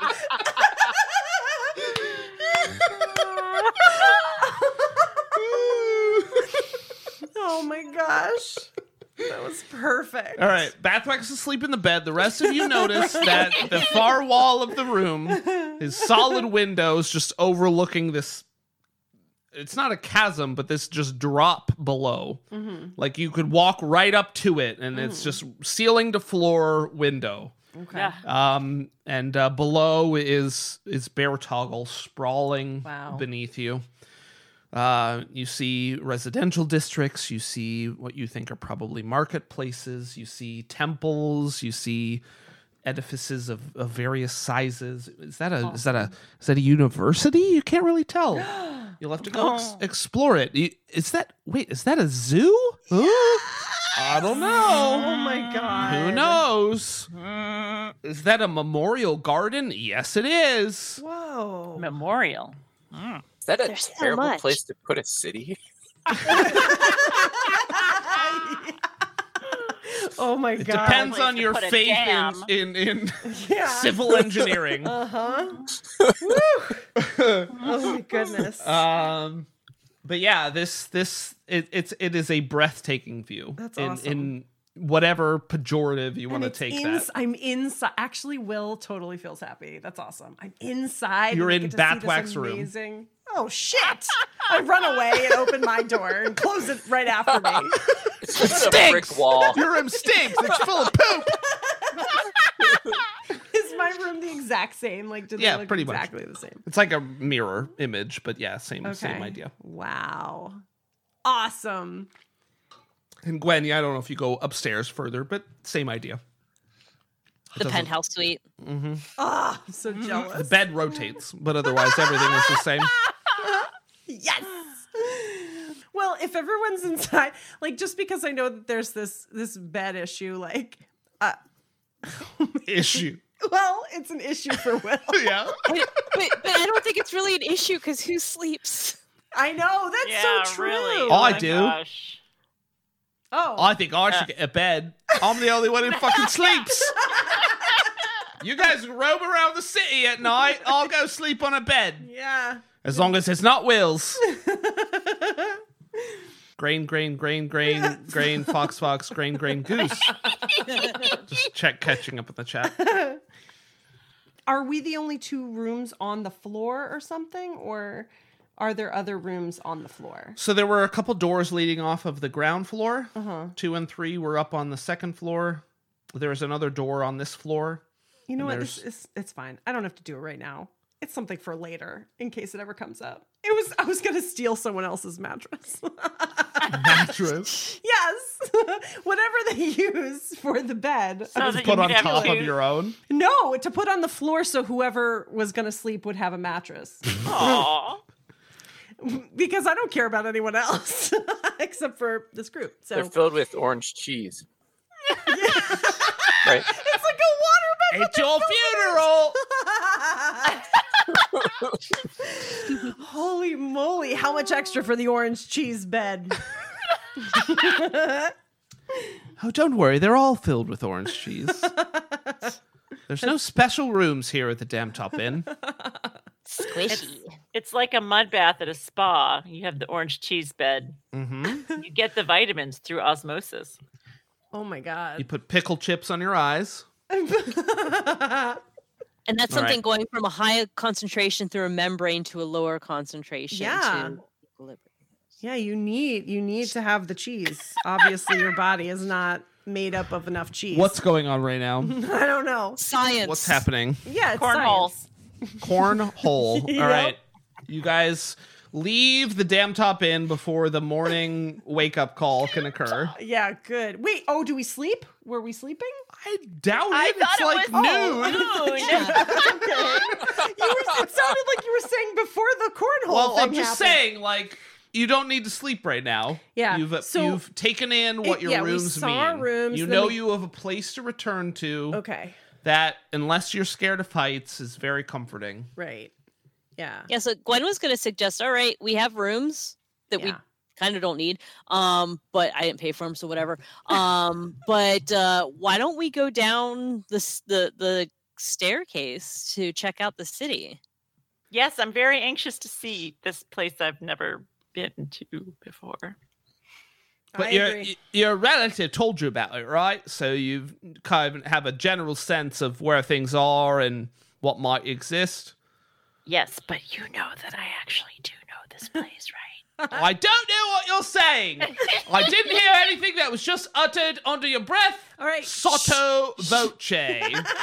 Oh my gosh. That was perfect. All right, Bathwack's asleep in the bed. The rest of you notice that the far wall of the room is solid windows just overlooking this. It's not a chasm, but this just drop below. Mm-hmm. Like you could walk right up to it, and it's just ceiling to floor window. Okay. Yeah. Um, and uh, below is is Bear Toggle sprawling Wow. beneath you. Uh, you see residential districts. You see what you think are probably marketplaces. You see temples. You see edifices of, of various sizes. Is that a is that a is that a university? You can't really tell. You'll have to go ex- explore it. You- Is that wait? Is that a zoo? Huh? I don't know. Oh my god. Who knows? Is that a memorial garden? Yes, it is. Whoa. Memorial. Is that a There's so terrible much. place to put a city? Oh my It god. depends Place on to your put a faith in, dam. in, in Yeah. civil engineering. Uh-huh. Woo. Oh my goodness. Um, but yeah, this this it, it's it is a breathtaking view. That's in, awesome. in whatever pejorative you want to And it's take ins- that. I'm inside. Actually, Will totally feels happy. That's awesome. I'm inside. You're and in we get to see this Bathwack's room. amazing- Oh shit! I run away and open my door and close it right after me. It's just a brick wall. Your room stinks. It's full of poop. Is my room the exact same? Like, do they Yeah, look pretty much. exactly the same? It's like a mirror image, but yeah, same Okay. same idea. Wow. Awesome. And Gwen, yeah, I don't know if you go upstairs further, but same idea. The doesn't- penthouse suite. Ah, I'm so jealous. The bed rotates, but otherwise everything is the same. Yes. Well, if everyone's inside, like just because I know that there's this this bed issue, like uh, Issue. Well, it's an issue for Will. Yeah. But, but, but I don't think it's really an issue because who sleeps? I know, that's Yeah, so true. really. Oh, I my do. gosh. Oh. I think I should get a bed. I'm the only one who fucking sleeps. You guys roam around the city at night. I'll go sleep on a bed. Yeah. As long as it's not Will's. Grain, grain, grain, grain, grain, fox, fox, grain, grain, goose. Just check catching up with the chat. Are we the only two rooms on the floor or something? Or are there other rooms on the floor? So there were a couple doors leading off of the ground floor. Uh-huh. Two and three were up on the second floor. There's another door on this floor. You know And what? This there's- is it's fine. I don't have to do it right now. It's something for later in case it ever comes up. It was I was gonna steal someone else's mattress. Mattress. Yes. Whatever they use for the bed. So I was that Put you on could have top two- of your own. No, to put on the floor so whoever was gonna sleep would have a mattress. Aw. Because I don't care about anyone else except for this group. So They're filled with orange cheese. Right. it's like a water bed. It's your funeral. Holy moly, how much extra for the orange cheese bed? Oh, don't worry. They're all filled with orange cheese. There's no special rooms here at the Damn Top Inn. Squishy. It's like a mud bath at a spa. You have the orange cheese bed. Mm-hmm. You get the vitamins through osmosis. Oh my god. You put pickle chips on your eyes. And that's All something right. going from a high concentration through a membrane to a lower concentration. Yeah. To equilibrium. Yeah, you need you need to have the cheese. Obviously, your body is not made up of enough cheese. What's going on right now? I don't know. Science. What's happening? Yeah, it's Cornhole. science. Cornhole. Yep. All right. You guys leave the Damn Top Inn before the morning wake up call can occur. Yeah, good. Wait, oh, do we sleep? Were we sleeping? I doubt I it. thought It's it like was noon. noon. You were, it sounded like you were saying before the cornhole Well, thing I'm just happened. saying, like, you don't need to sleep right now. Yeah, You've so- you've taken in what It- your yeah, we rooms saw mean. our rooms, you then know we- you have a place to return to. Okay, That, unless you're scared of heights, is very comforting. right. Yeah. Yeah, so Gwen was going to suggest, all right, we have rooms that we Yeah. kind of don't need, um, but I didn't pay for them, so whatever. Um, but uh, why don't we go down the s- the the staircase to check out the city? Yes, I'm very anxious to see this place I've never been to before. But I your agree. your relative told you about it, right? So you kind of have a general sense of where things are and what might exist. Yes, but you know that I actually do know this place, right? I don't know what you're saying. I didn't hear anything that was just uttered under your breath. All right. Sotto voce.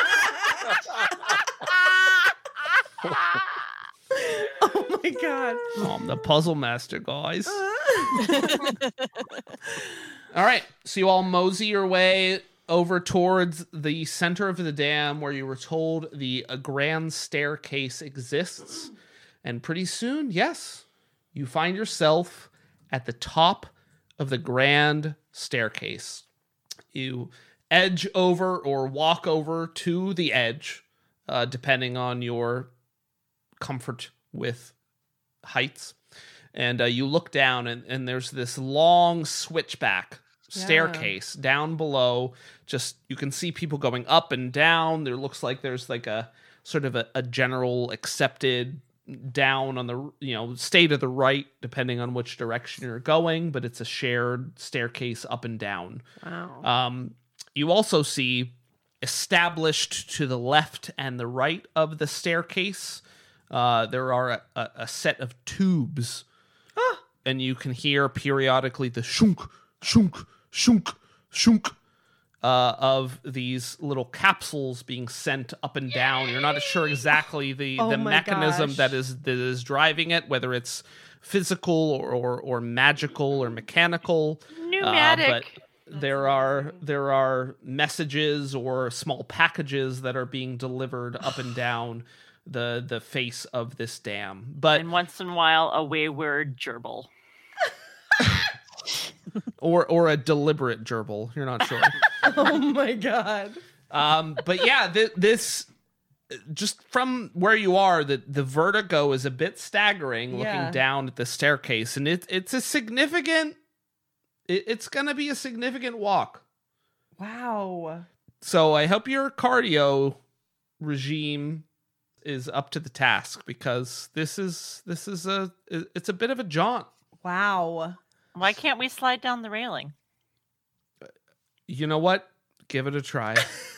Oh my god. I'm the puzzle master, guys. All right, so you all mosey your way over towards the center of the dam where you were told the uh, grand staircase exists. And pretty soon, yes, you find yourself at the top of the grand staircase. You edge over or walk over to the edge, uh, depending on your comfort with heights. And uh, you look down, and, and there's this long switchback staircase down below. Just you can see people going up and down. There looks like there's like a sort of a, a general accepted down on the, you know, stay to the right depending on which direction you're going, but it's a shared staircase up and down. Wow. Um, you also see established to the left and the right of the staircase, uh, there are a, a, a set of tubes, and you can hear periodically the shunk, shunk, shunk, shunk uh, of these little capsules being sent up and down. You're not sure exactly the, Oh the my mechanism gosh. that is that is driving it, whether it's physical or or, or magical or mechanical. Uh, Pneumatic. but there are there are messages or small packages that are being delivered up and down the the face of this dam. But And once in a while, a wayward gerbil. or or a deliberate gerbil, you're not sure. Oh my god. Um, but yeah, th- this just from where you are, the the vertigo is a bit staggering. Yeah. Looking down at the staircase, and it it's a significant. It, it's gonna be a significant walk. Wow. So I hope your cardio regime is up to the task, because this is this is a it's a bit of a jaunt. Wow. Why can't we slide down the railing? You know what? Give it a try.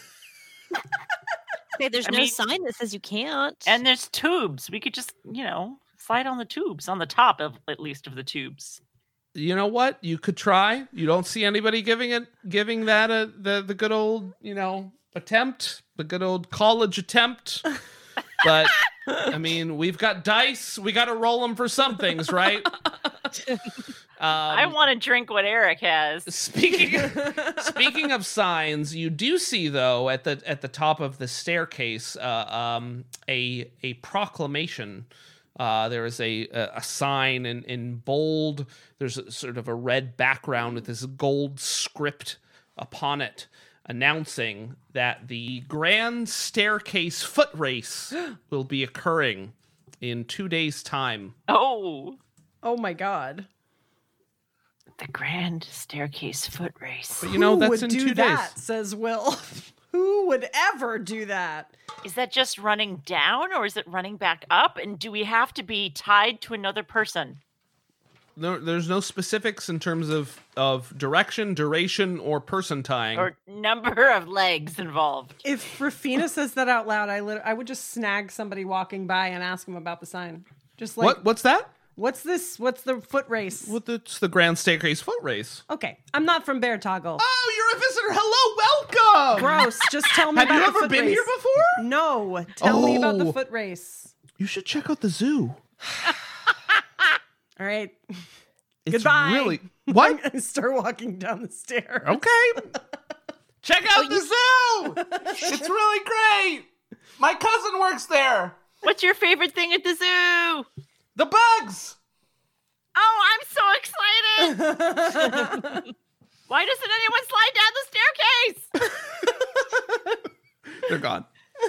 Okay, there's I no mean- sign that says you can't. And there's tubes. We could just, you know, slide on the tubes, on the top of at least of the tubes. You know what? You could try. You don't see anybody giving it giving that a the the good old, you know, attempt, the good old college attempt. But I mean, we've got dice. We got to roll them for some things, right? Um, I want to drink what Eric has. Speaking speaking of signs, you do see though at the at the top of the staircase uh, um, a a proclamation. Uh, there is a a, a sign in, in bold. There's a, sort of a red background with this gold script upon it, announcing that the Grand Staircase Foot Race will be occurring in two days' time. Oh, Oh my god. the Grand Staircase Foot Race. But you know, Who that's would in do two that, days. says Will. Who would ever do that? Is that just running down or is it running back up? And do we have to be tied to another person? There, there's no specifics in terms of, of direction, duration, or person tying. Or number of legs involved? If Rafina says that out loud, I lit- I would just snag somebody walking by and ask them about the sign. Just like, what? What's that? what's this? What's the foot race? What the, it's the Grand Staircase Foot Race. Okay, I'm not from Bear Toggle. Oh, you're a visitor. Hello, welcome. Gross. Just tell me Have about you the ever foot been race. here before? No. Tell me about the Oh. foot race. You should check out the zoo. All right. It's Goodbye. really what? I'm gonna start walking down the stairs. Okay. Check out the zoo. It's really great. My cousin works there. What's your favorite thing at the zoo? The bugs. Oh, I'm so excited. Why doesn't anyone slide down the staircase? They're gone.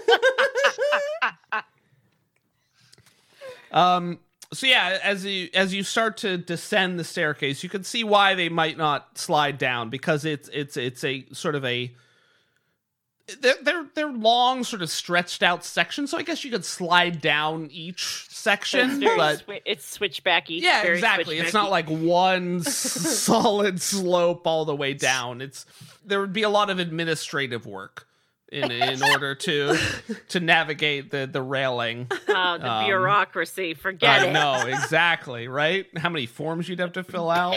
um. So yeah, as you as you start to descend the staircase, you can see why they might not slide down, because it's it's it's a sort of a they're they're, they're long, sort of stretched out sections. So I guess you could slide down each section, It's very but swi- it's switchbacky. yeah, Very exactly. It's switchbacky. not like one s- solid slope all the way down. It's there would be a lot of administrative work in in order to to navigate the the railing. Oh, the Um, bureaucracy. Forget I it. know, exactly, right? How many forms you'd have to fill out?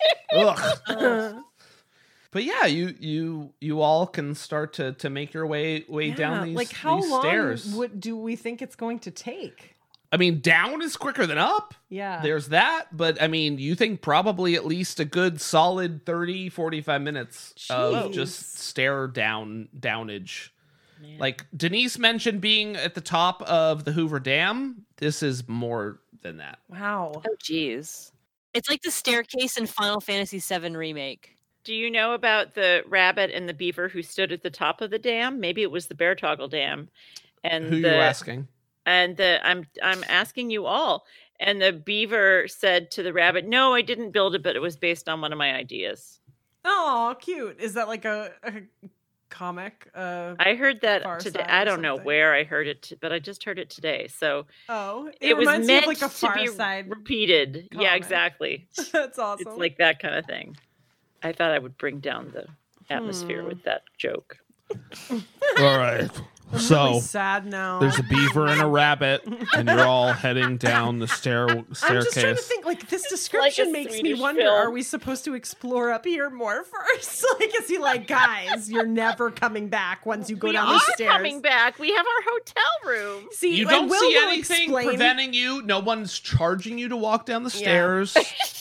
Ugh. But yeah, you you you all can start to to make your way way down Yeah, these, like how these long stairs. would do we think it's going to take? I mean, down is quicker than up. Yeah. There's that, but I mean, you think probably at least a good solid thirty, forty-five minutes of Jeez. just stair down downage. Like Denise mentioned being at the top of the Hoover Dam. This is more than that. Wow. Oh, jeez. It's like the staircase in Final Fantasy seven Remake. Do you know about the rabbit and the beaver who stood at the top of the dam? Maybe it was the Bear Toggle Dam. And Who the, you asking? And the I'm I'm asking you all. And the beaver said to the rabbit, "No, I didn't build it, but it was based on one of my ideas." Oh, cute. Is that like a, a comic? Uh, I heard that Far today. Side I or don't know something. where I heard it, t- but I just heard it today. So oh, it, it, was reminds meant me of like a to Far be Side. repeated. Yeah, comic. exactly. That's awesome. It's like that kind of thing. I thought I would bring down the atmosphere Hmm. with that joke. All right. I'm So really sad now. there's a beaver and a rabbit, and you're all heading down the stair I'm just trying to staircase. think. Like this description makes me Swedish wonder: film. are we supposed to explore up here more first? Like, is he like, guys, you're never coming back once you go we down are the stairs? coming back. We have our hotel room. See, You and don't Will see will anything explain- preventing you. No one's charging you to walk down the Yeah. stairs.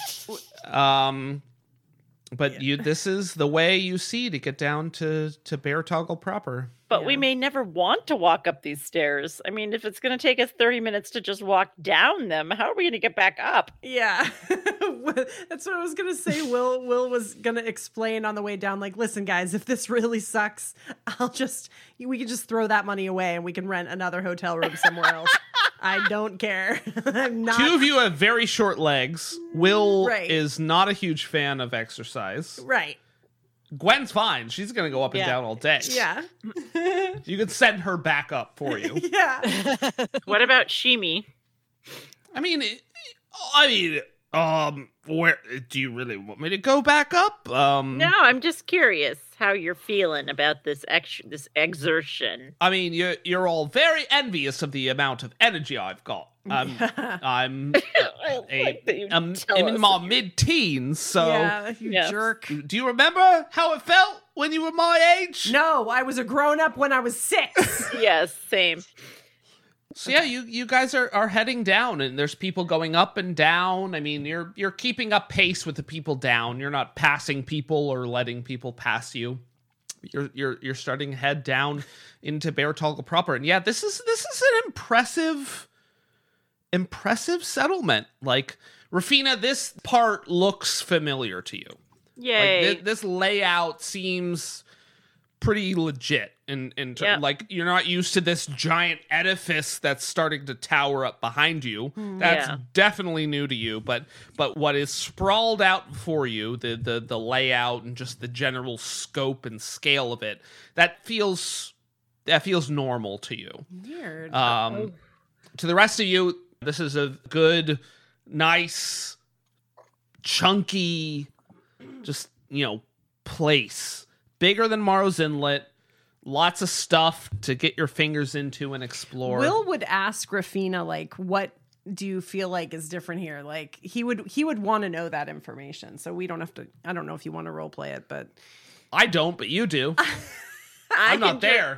um, but you, this is the way you see to get down to to Bear Toggle proper. But we may never want to walk up these stairs. I mean, if it's going to take us thirty minutes to just walk down them, how are we going to get back up? Yeah. That's what I was gonna say. Will Will was gonna explain on the way down. Like, listen, guys, if this really sucks, I'll just we can just throw that money away and we can rent another hotel room somewhere else. I don't care. I'm not. Two of you have very short legs. Will Right. is not a huge fan of exercise. Right. Gwen's fine. She's gonna go up and Yeah. down all day. Yeah. You could send her back up for you. Yeah. What about Shimi? I mean, it, I mean, um, where do you really want me to go back up? Um, No, I'm just curious how you're feeling about this ex- this exertion. I mean, you're you're all very envious of the amount of energy I've got. Um, I'm uh, I a, like that you um, tell I'm in us my that mid-teens, so yeah, you Yeah. jerk. do you remember how it felt when you were my age? No, I was a grown up when I was six. Yes, same. So yeah, you, you guys are, are heading down, and there's people going up and down. I mean, you're you're keeping up pace with the people down. You're not passing people or letting people pass you. You're you're you're starting to head down into Beartoggle proper, and yeah, this is this is an impressive, impressive settlement. Like Rafina, this part looks familiar to you. Yay. Like thi- this layout seems pretty legit, and and Yep. like you're not used to this giant edifice that's starting to tower up behind you. That's Yeah. definitely new to you. But but what is sprawled out before you, the the the layout and just the general scope and scale of it, that feels that feels normal to you. Weird. Um, to the rest of you, this is a good, nice, chunky, just, you know, place. Bigger than Morrow's Inlet. Lots of stuff to get your fingers into and explore. Will would ask Rafina, like, what do you feel like is different here? Like, he would he would want to know that information. So we don't have to, I don't know if you want to role play it, but I don't, but you do. I I'm not ju- there.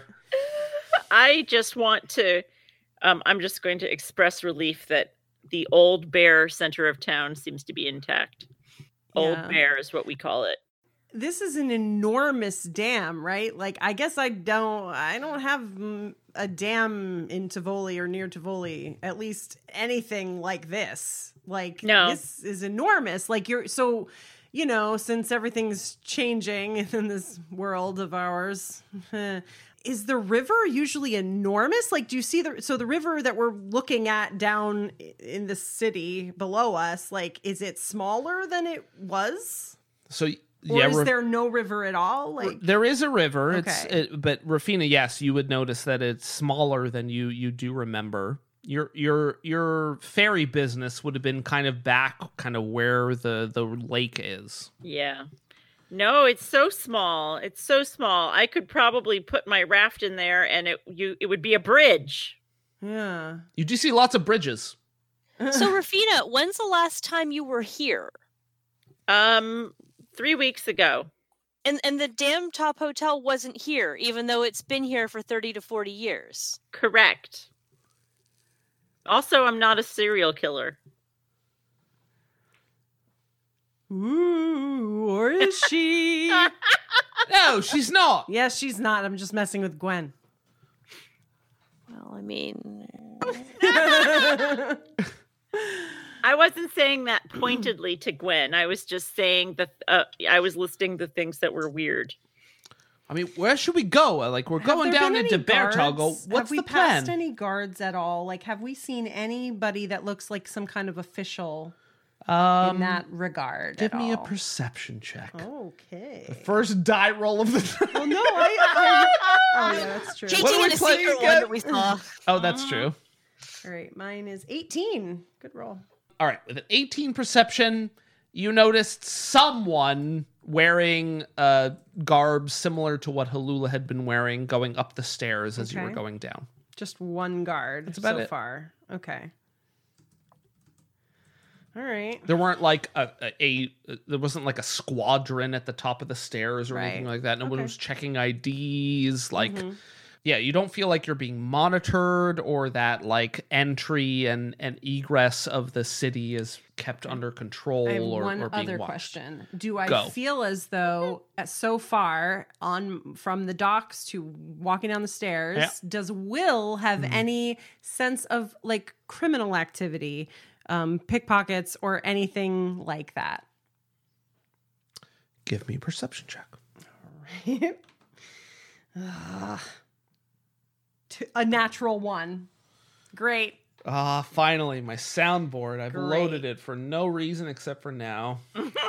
I just want to. Um, I'm just going to express relief that the old bear center of town seems to be intact. Old Yeah. bear is what we call it. this is an enormous dam, right? Like, I guess I don't, I don't have mm, a dam in Tivoli or near Tivoli, at least anything like this. Like, No. this is enormous. Like, you're so, you know, since everything's changing in this world of ours, is the river usually enormous? Like, do you see the, so the river that we're looking at down in the city below us, like, is it smaller than it was? So Or yeah, is Ra- there no river at all? Like, there is a river. It's Okay. it, but Rafina, yes, you would notice that it's smaller than you you do remember. Your your your ferry business would have been kind of back, kind of where the the lake is. Yeah. No, it's so small. It's so small. I could probably put my raft in there and it you it would be a bridge. yeah. You do see lots of bridges. So, Rafina, when's the last time you were here? Um three weeks ago. And and the Dam Top Hotel wasn't here, even though it's been here for thirty to forty years. Correct. Also, I'm not a serial killer. Ooh, or is she? No, she's not. Yes, she's not. I'm just messing with Gwen. Well, I mean, I wasn't saying that pointedly to Gwen. I was just saying that uh, I was listing the things that were weird. I mean, where should we go? Uh, Like we're Have going there down been into any Beartoggle. guards? What's have we the plan? passed any guards at all? Like, have we seen anybody that looks like some kind of official um, in that regard? give at me a all? perception check. Okay. First die roll of the. Well, no, I. I oh, yeah, that's true. What Changing are we in a playing secret again? one that we saw. Oh, that's true. All right, mine is eighteen. Good roll. All right, with an eighteen perception, you noticed someone wearing a garb similar to what Halula had been wearing going up the stairs as you were Okay. going down. Just one guard That's about so it. far. Okay. All right. There weren't like a, a, a there wasn't like a squadron at the top of the stairs or Right. anything like that. No one Okay. was checking I Ds. Like, Mhm. yeah, you don't feel like you're being monitored or that like entry and, and egress of the city is kept under control I have or, one or being other watched. question. Do I Go. feel as though uh, so far on from the docks to walking down the stairs, Yeah. does Will have Mhm. any sense of like criminal activity? um, pickpockets or anything like that. Give me a perception check. Ugh. T- a natural one. Great. Ah, finally, my soundboard. I've Great. loaded it for no reason except for now.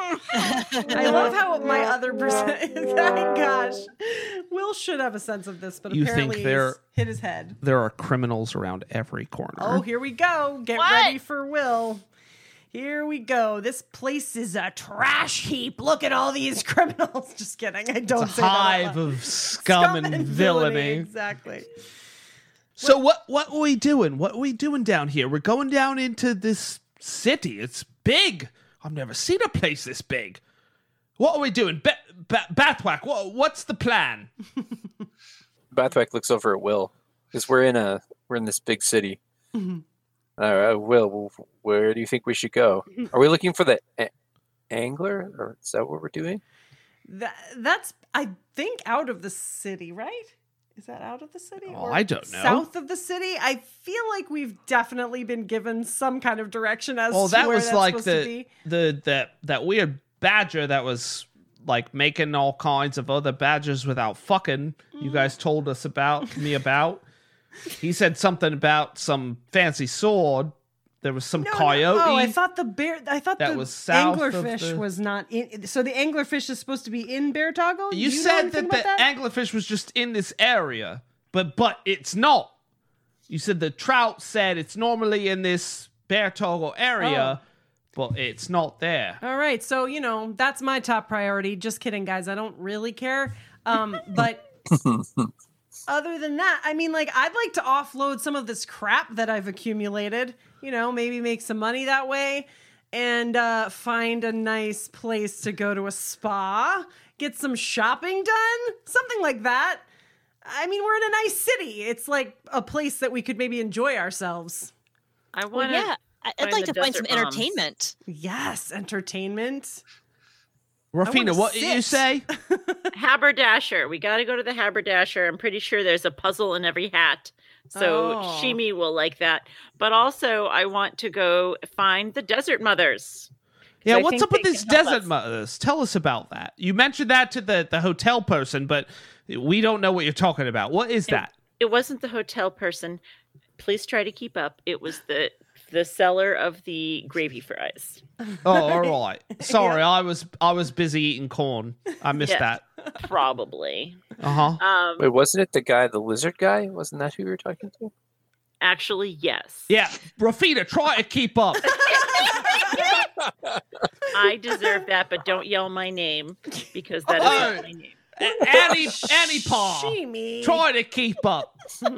I love how my other percent. My gosh, Will should have a sense of this, but You apparently think there- he's hit his head. There are criminals around every corner. Oh, here we go. Get What? ready for Will. Here we go. This place is a trash heap. Look at all these criminals. Just kidding. I don't It's a say that out hive loud. of scum, and villainy. Exactly. So what what are we doing? What are we doing down here? We're going down into this city. It's big. I've never seen a place this big. What are we doing? Ba- ba- Bathwack, what, what's the plan? Bathwack looks over at Will because we're in a we're in this big city. Mhm. All right, Will, where do you think we should go? Are we looking for the a- angler, or is that what we're doing? That, that's, I think, out of the city, right? Is that out of the city? Oh, or I don't know. South of the city? I feel like we've definitely been given some kind of direction as Well, to that where was that's like supposed to the be. the that that weird badger that was like making all kinds of other badgers without fucking. You guys told us about me about. He said something about some fancy sword. There was some No, no. coyote. Oh, I thought the bear. I thought That the was south of anglerfish the- was not in. So the anglerfish is supposed to be in Bear Toggle. You Do know said anything that the about that? anglerfish was just in this area, but but it's not. You said the trout said it's normally in this Bear Toggle area, Oh. but it's not there. All right, so you know that's my top priority. Just kidding, guys. I don't really care. Um, but other than that, I mean, like, I'd like to offload some of this crap that I've accumulated. You know, maybe make some money that way, and uh, find a nice place to go to a spa, get some shopping done, something like that. I mean, we're in a nice city. It's like a place that we could maybe enjoy ourselves. I Well, want yeah, I- I'd find like the to find some desert moms. entertainment. Yes, entertainment. Rafina, wanna what did you say? Haberdasher. We got to go to the haberdasher. I'm pretty sure there's a puzzle in every hat. So Oh. Shimi will like that. But also, I want to go find the desert mothers. 'Cause Yeah, I what's think up with they these can help desert us. mothers? Tell us about that. You mentioned that to the, the hotel person, but we don't know what you're talking about. What is that? It wasn't the hotel person. Please try to keep up. It was the the seller of the gravy fries. Oh, all right. Sorry, I was I was busy eating corn. I missed Yeah. that. Probably. Uh huh. Um, Wait, wasn't it the guy, the lizard guy? Wasn't that who we were talking to? actually, yes. Yeah, Rafina, try to keep up. I deserve that, but don't yell my name because that is Oh. not my name. A- Annie, Annie Paw, Shimi. try to keep up.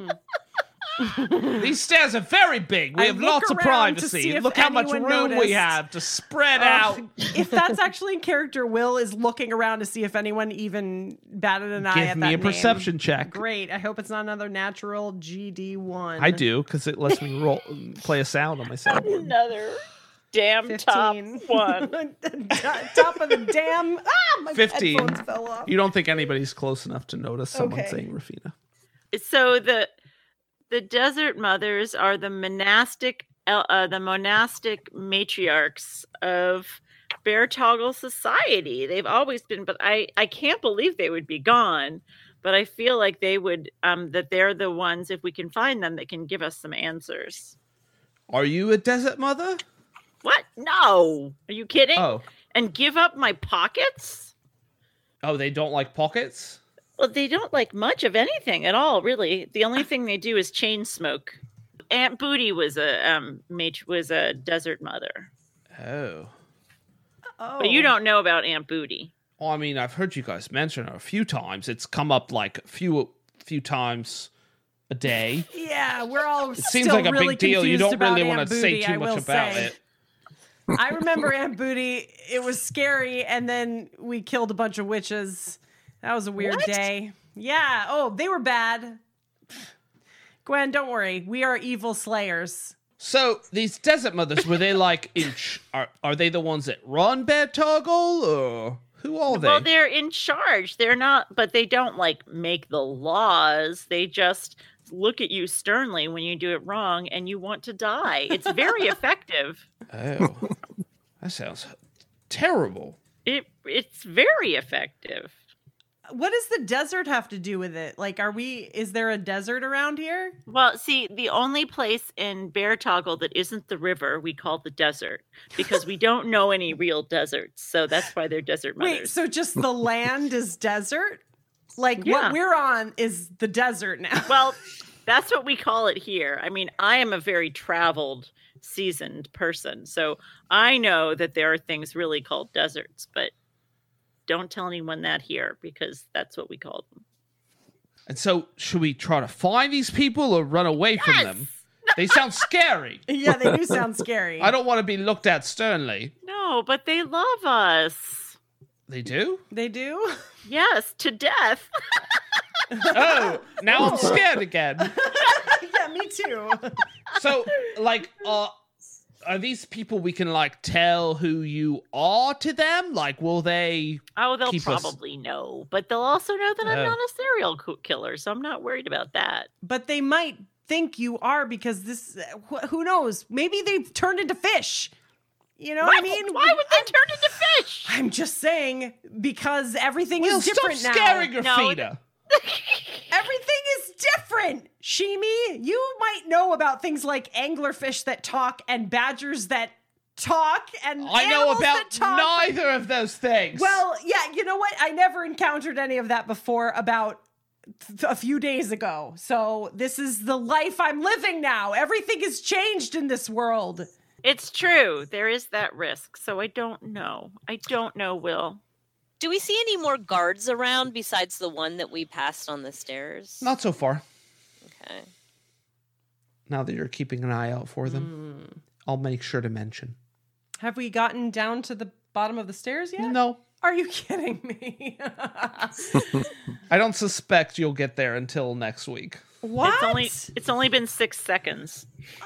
These stairs are very big. We I have look lots of around to privacy. see if Look how much anyone room we noticed. have to spread Oh, out. if that's actually in character, Will is looking around to see if anyone even batted an eye Give at me that a name. perception check. Great. I hope it's not another natural G D one. I do because it lets me roll, play a sound on my soundboard. Another damn top fifteen. one. Top of the damn. Ah, my Fifteen. headphones fell off. You don't think anybody's close enough to notice someone Okay. saying Rafina? So the the desert mothers are the monastic el- uh, the monastic matriarchs of Bear Toggle society. They've always been, but I I can't believe they would be gone. But I feel like they would um that they're the ones, if we can find them, that can give us some answers. Are you a desert mother? What? No. Are you kidding? Oh, And give up my pockets? oh, they don't like pockets. Well, they don't like much of anything at all, really. The only thing they do is chain smoke. Aunt Booty was a um mat- was a desert mother, Oh. Oh. but you don't know about Aunt Booty. Well, I mean, I've heard you guys mention her a few times. It's come up like a few few times a day. Yeah, we're all. It seems like a big deal. You don't really want to say too much about it. I remember Aunt Booty. It was scary, and then we killed a bunch of witches. That was a weird What? day. Yeah. Oh, they were bad. Gwen, don't worry. We are evil slayers. So these desert mothers, were they like in? Ch- are are they the ones that run Bear Toggle, or who are they? Well, they're in charge. They're not, but they don't like make the laws. They just look at you sternly when you do it wrong, and you want to die. It's very effective. Oh, that sounds terrible. It it's very effective. What does the desert have to do with it? Like, are we, is there a desert around here? Well, see, the only place in Bear Toggle that isn't the river, we call the desert because we don't know any real deserts. So that's why they're desert mothers. Wait, so just the land is desert? Like, Yeah. what we're on is the desert now. Well, that's what we call it here. I mean, I am a very traveled, seasoned person. So I know that there are things really called deserts, but don't tell anyone that here because that's what we call them. And so, should we try to find these people or run away from Yes! them? They sound scary. Yeah, they do sound scary. I don't want to be looked at sternly. No, but they love us. They do? They do? Yes, to death. Oh, now I'm scared again. Yeah, me too. So, like, uh, are these people we can, like, tell who you are to them? Like, will they... Oh, they'll Keep us- probably know, but they'll also know that Oh. I'm not a serial co- killer, so I'm not worried about that. But they might think you are because this, wh- who knows? Maybe they've turned into fish. You know why, what I mean? Why would they turn into fish? I'm just saying because everything Will, is stop different now. scaring No, Rafina. Everything is different, Shimi. You might know about things like anglerfish that talk and badgers that talk and I know animals about that talk. neither of those things. Well, yeah, you know what? I never encountered any of that before about th- a few days ago. So this is the life I'm living now. Everything has changed in this world. It's true. There is that risk, so I don't know. I don't know, Will. Do we see any more guards around besides the one that we passed on the stairs? Not so far. Okay. Now that you're keeping an eye out for them, I'll make sure to mention. Have we gotten down to the bottom of the stairs yet? No. Are you kidding me? I don't suspect you'll get there until next week. What? It's only it's only been six seconds.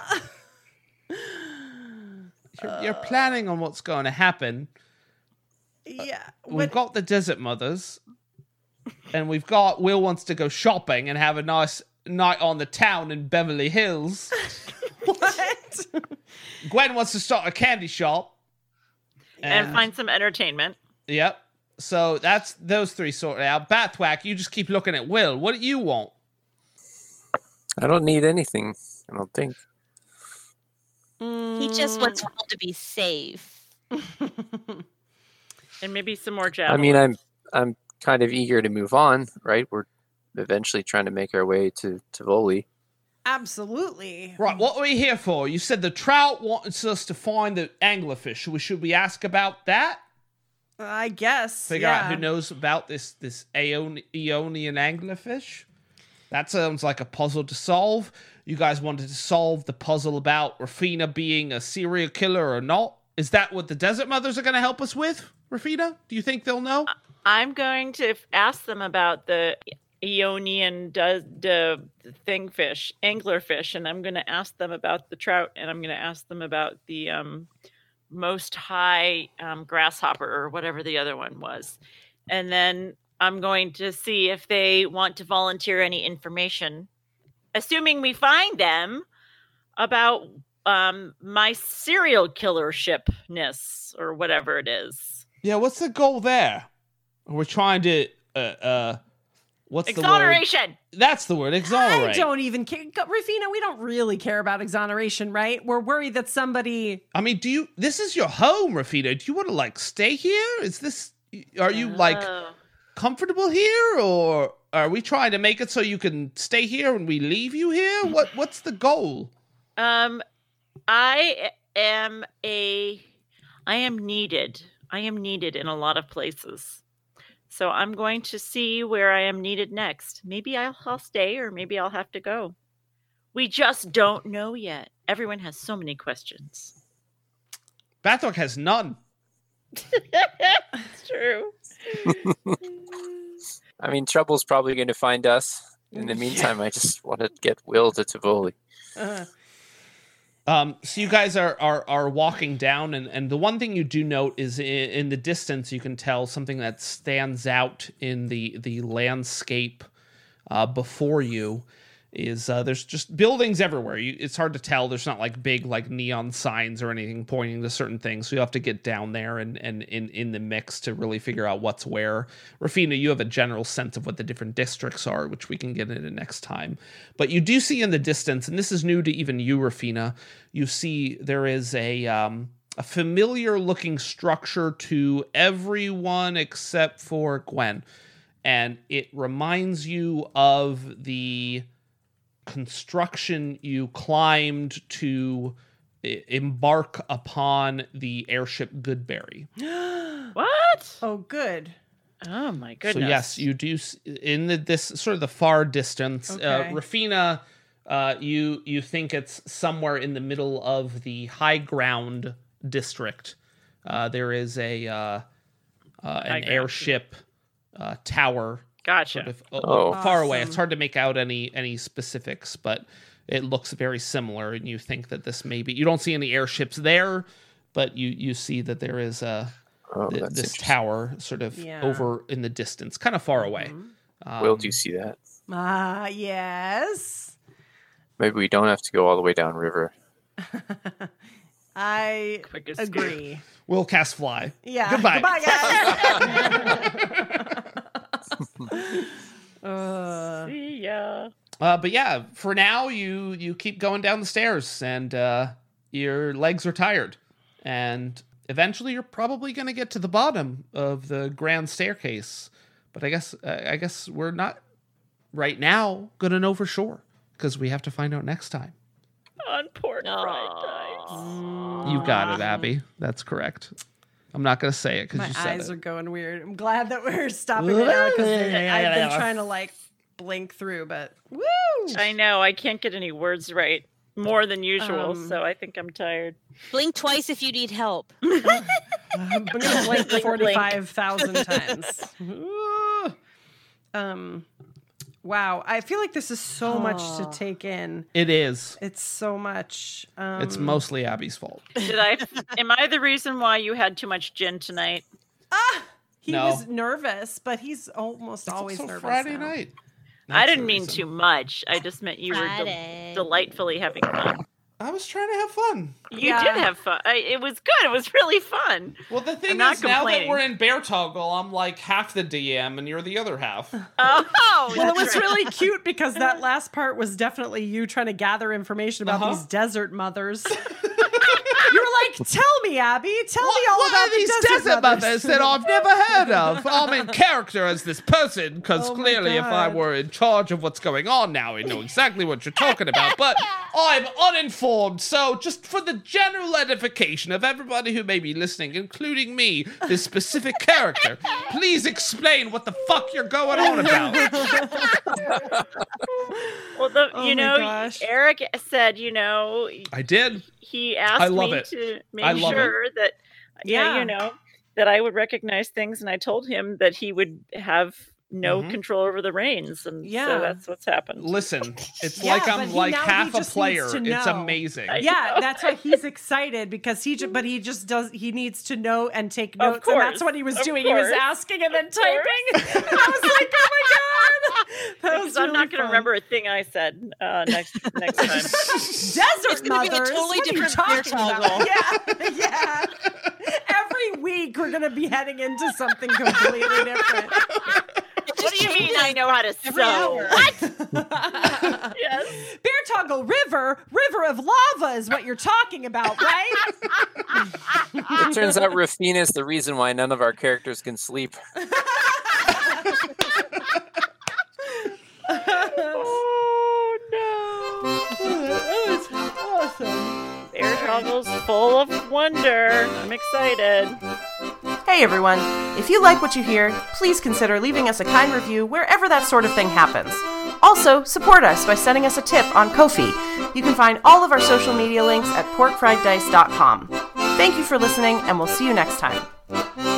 You're, you're planning on what's going to happen. Yeah. We've What? got the Desert Mothers, and we've got Will wants to go shopping and have a nice night on the town in Beverly Hills. What? Gwen wants to start a candy shop. And, find some entertainment. Yep. So that's those three sorted out. Bathwack, you just keep looking at Will. What do you want? I don't need anything. I don't think. He just wants Will to be safe. And maybe some more I javelins. mean, I'm I'm kind of eager to move on, right? We're eventually trying to make our way to Tivoli. Absolutely. Right, what are we here for? You said the trout wants us to find the anglerfish. Should we, should we ask about that? I guess. Figure yeah. out who knows about this this Aeon- Aeonian anglerfish? That sounds like a puzzle to solve. You guys wanted to solve the puzzle about Rafina being a serial killer or not? Is that what the Desert Mothers are going to help us with, Rafina? Do you think they'll know? I'm going to f- ask them about the Aeonian d- d- thingfish, anglerfish, and I'm going to ask them about the trout, and I'm going to ask them about the um, most high um, grasshopper or whatever the other one was. And then I'm going to see if they want to volunteer any information, assuming we find them, about um, my serial killershipness or whatever it is. Yeah, what's the goal there? We're trying to, uh, uh, what's the word? Exoneration! That's the word, I exonerate. don't even care. Rafina, we don't really care about exoneration, right? We're worried that somebody. I mean, do you, this is your home, Rafina. Do you want to, like, stay here? Is this, are you, like, Oh. comfortable here? Or are we trying to make it so you can stay here and we leave you here? What, what's the goal? Um, I am a, I am needed. I am needed in a lot of places. So I'm going to see where I am needed next. Maybe I'll, I'll stay or maybe I'll have to go. We just don't know yet. Everyone has so many questions. Bathrock has none. It's true. I mean, trouble's probably going to find us. In the meantime, I just want to get Will to Tivoli. Uh, Um, so you guys are, are, are walking down, and, and the one thing you do note is in, in the distance you can tell something that stands out in the, the landscape uh, before you is uh, there's just buildings everywhere. You, it's hard to tell. There's not like big like neon signs or anything pointing to certain things. So you have to get down there and, and in, in the mix to really figure out what's where. Rafina, you have a general sense of what the different districts are, which we can get into next time. But you do see in the distance, and this is new to even you, Rafina, you see there is a um, a familiar looking structure to everyone except for Gwen. And it reminds you of the construction you climbed to embark upon the airship Goodberry. What? Oh, good. Oh my goodness. So yes, you do in the, this sort of the far distance. Okay. Uh, Rafina, uh, you you think it's somewhere in the middle of the high ground district. Uh, there is a uh, uh, an ground. airship uh, tower. Gotcha. Sort of, uh, Oh. far away. It's Awesome. hard to make out any any specifics, but it looks very similar. And you think that this may be. You don't see any airships there, but you you see that there is a Oh, th- that's this interesting. tower sort of Yeah. over in the distance, kind of far away. Um, Will, do you see that? Ah, yes. Maybe we don't have to go all the way down river. I Quick escape. agree. Will cast fly. Yeah. Goodbye. guys. uh, See ya. Uh, but yeah, for now you you keep going down the stairs, and uh, your legs are tired, and eventually you're probably going to get to the bottom of the grand staircase. But I guess uh, I guess we're not right now going to know for sure because we have to find out next time. On pork No. fried dice. You got it, Abby. That's correct. I'm not going to say it because my you said eyes it. are going weird. I'm glad that we're stopping it now because I've been trying to like blink through, but woo! I know, I can't get any words right more than usual, Um, so I think I'm tired. Blink twice if you need help. I'm gonna blink Blink, forty-five thousand times. um, wow. I feel like this is so much to take in. It is. It's so much. Um, It's mostly Abby's fault. Did I am I the reason why you had too much gin tonight? ah. He No. was nervous, but he's almost It's always also nervous. Friday now. night. I That's didn't the mean reason. too much. I just meant you were Friday. del- delightfully having fun. I was trying to have fun. You Yeah. did have fun. I, it was good. It was really fun. Well, the thing I'm not is, now that complaining. we're in Bear Toggle, I'm like half the D M and you're the other half. Oh, Well, it was that's right. really cute because that last part was definitely you trying to gather information about Uh-huh. these desert mothers. You were like, "Tell me, Abby. Tell me all what about are these the desert, mothers that I've never heard of? I'm in character as this person because Oh my clearly, if I God. were in charge of what's going on now, I know exactly what you're talking about. But I'm uninformed, so just for the general edification of everybody who may be listening, including me, this specific character, please explain what the fuck you're going on about. Well, the, Oh you my know, gosh. Eric said, you know, I did. he asked I love me it. to make I love it. sure that, yeah, Yeah. you know, that I would recognize things, and I told him that he would have no Mhm. control over the reins, and Yeah. so that's what's happened. Listen, it's Yeah, like but I'm he- like now he half a just player. needs to It's know. amazing. I- Yeah, know. that's why he's excited because he, ju- but he just does. He needs to know and take Of notes, and that's course, what he was of doing. He was course, asking and then of typing. And I was like, "Oh my god!" That Because was I'm really not going to fun. remember a thing I said uh, next next time. Desert gonna be a mothers. totally what are you different beer talking about? toggle. Yeah, yeah. Every week we're gonna be heading into something completely different. What do you mean I know how to every sew? hour. What? Yes. Bear Toggle River, River of Lava is what you're talking about, right? It turns out Rafina is the reason why none of our characters can sleep. Oh no. Awesome. Air toggle's full of wonder. I'm excited. Hey everyone! If you like what you hear, please consider leaving us a kind review wherever that sort of thing happens. Also, support us by sending us a tip on Ko-fi. You can find all of our social media links at pork fried dice dot com. Thank you for listening, and we'll see you next time.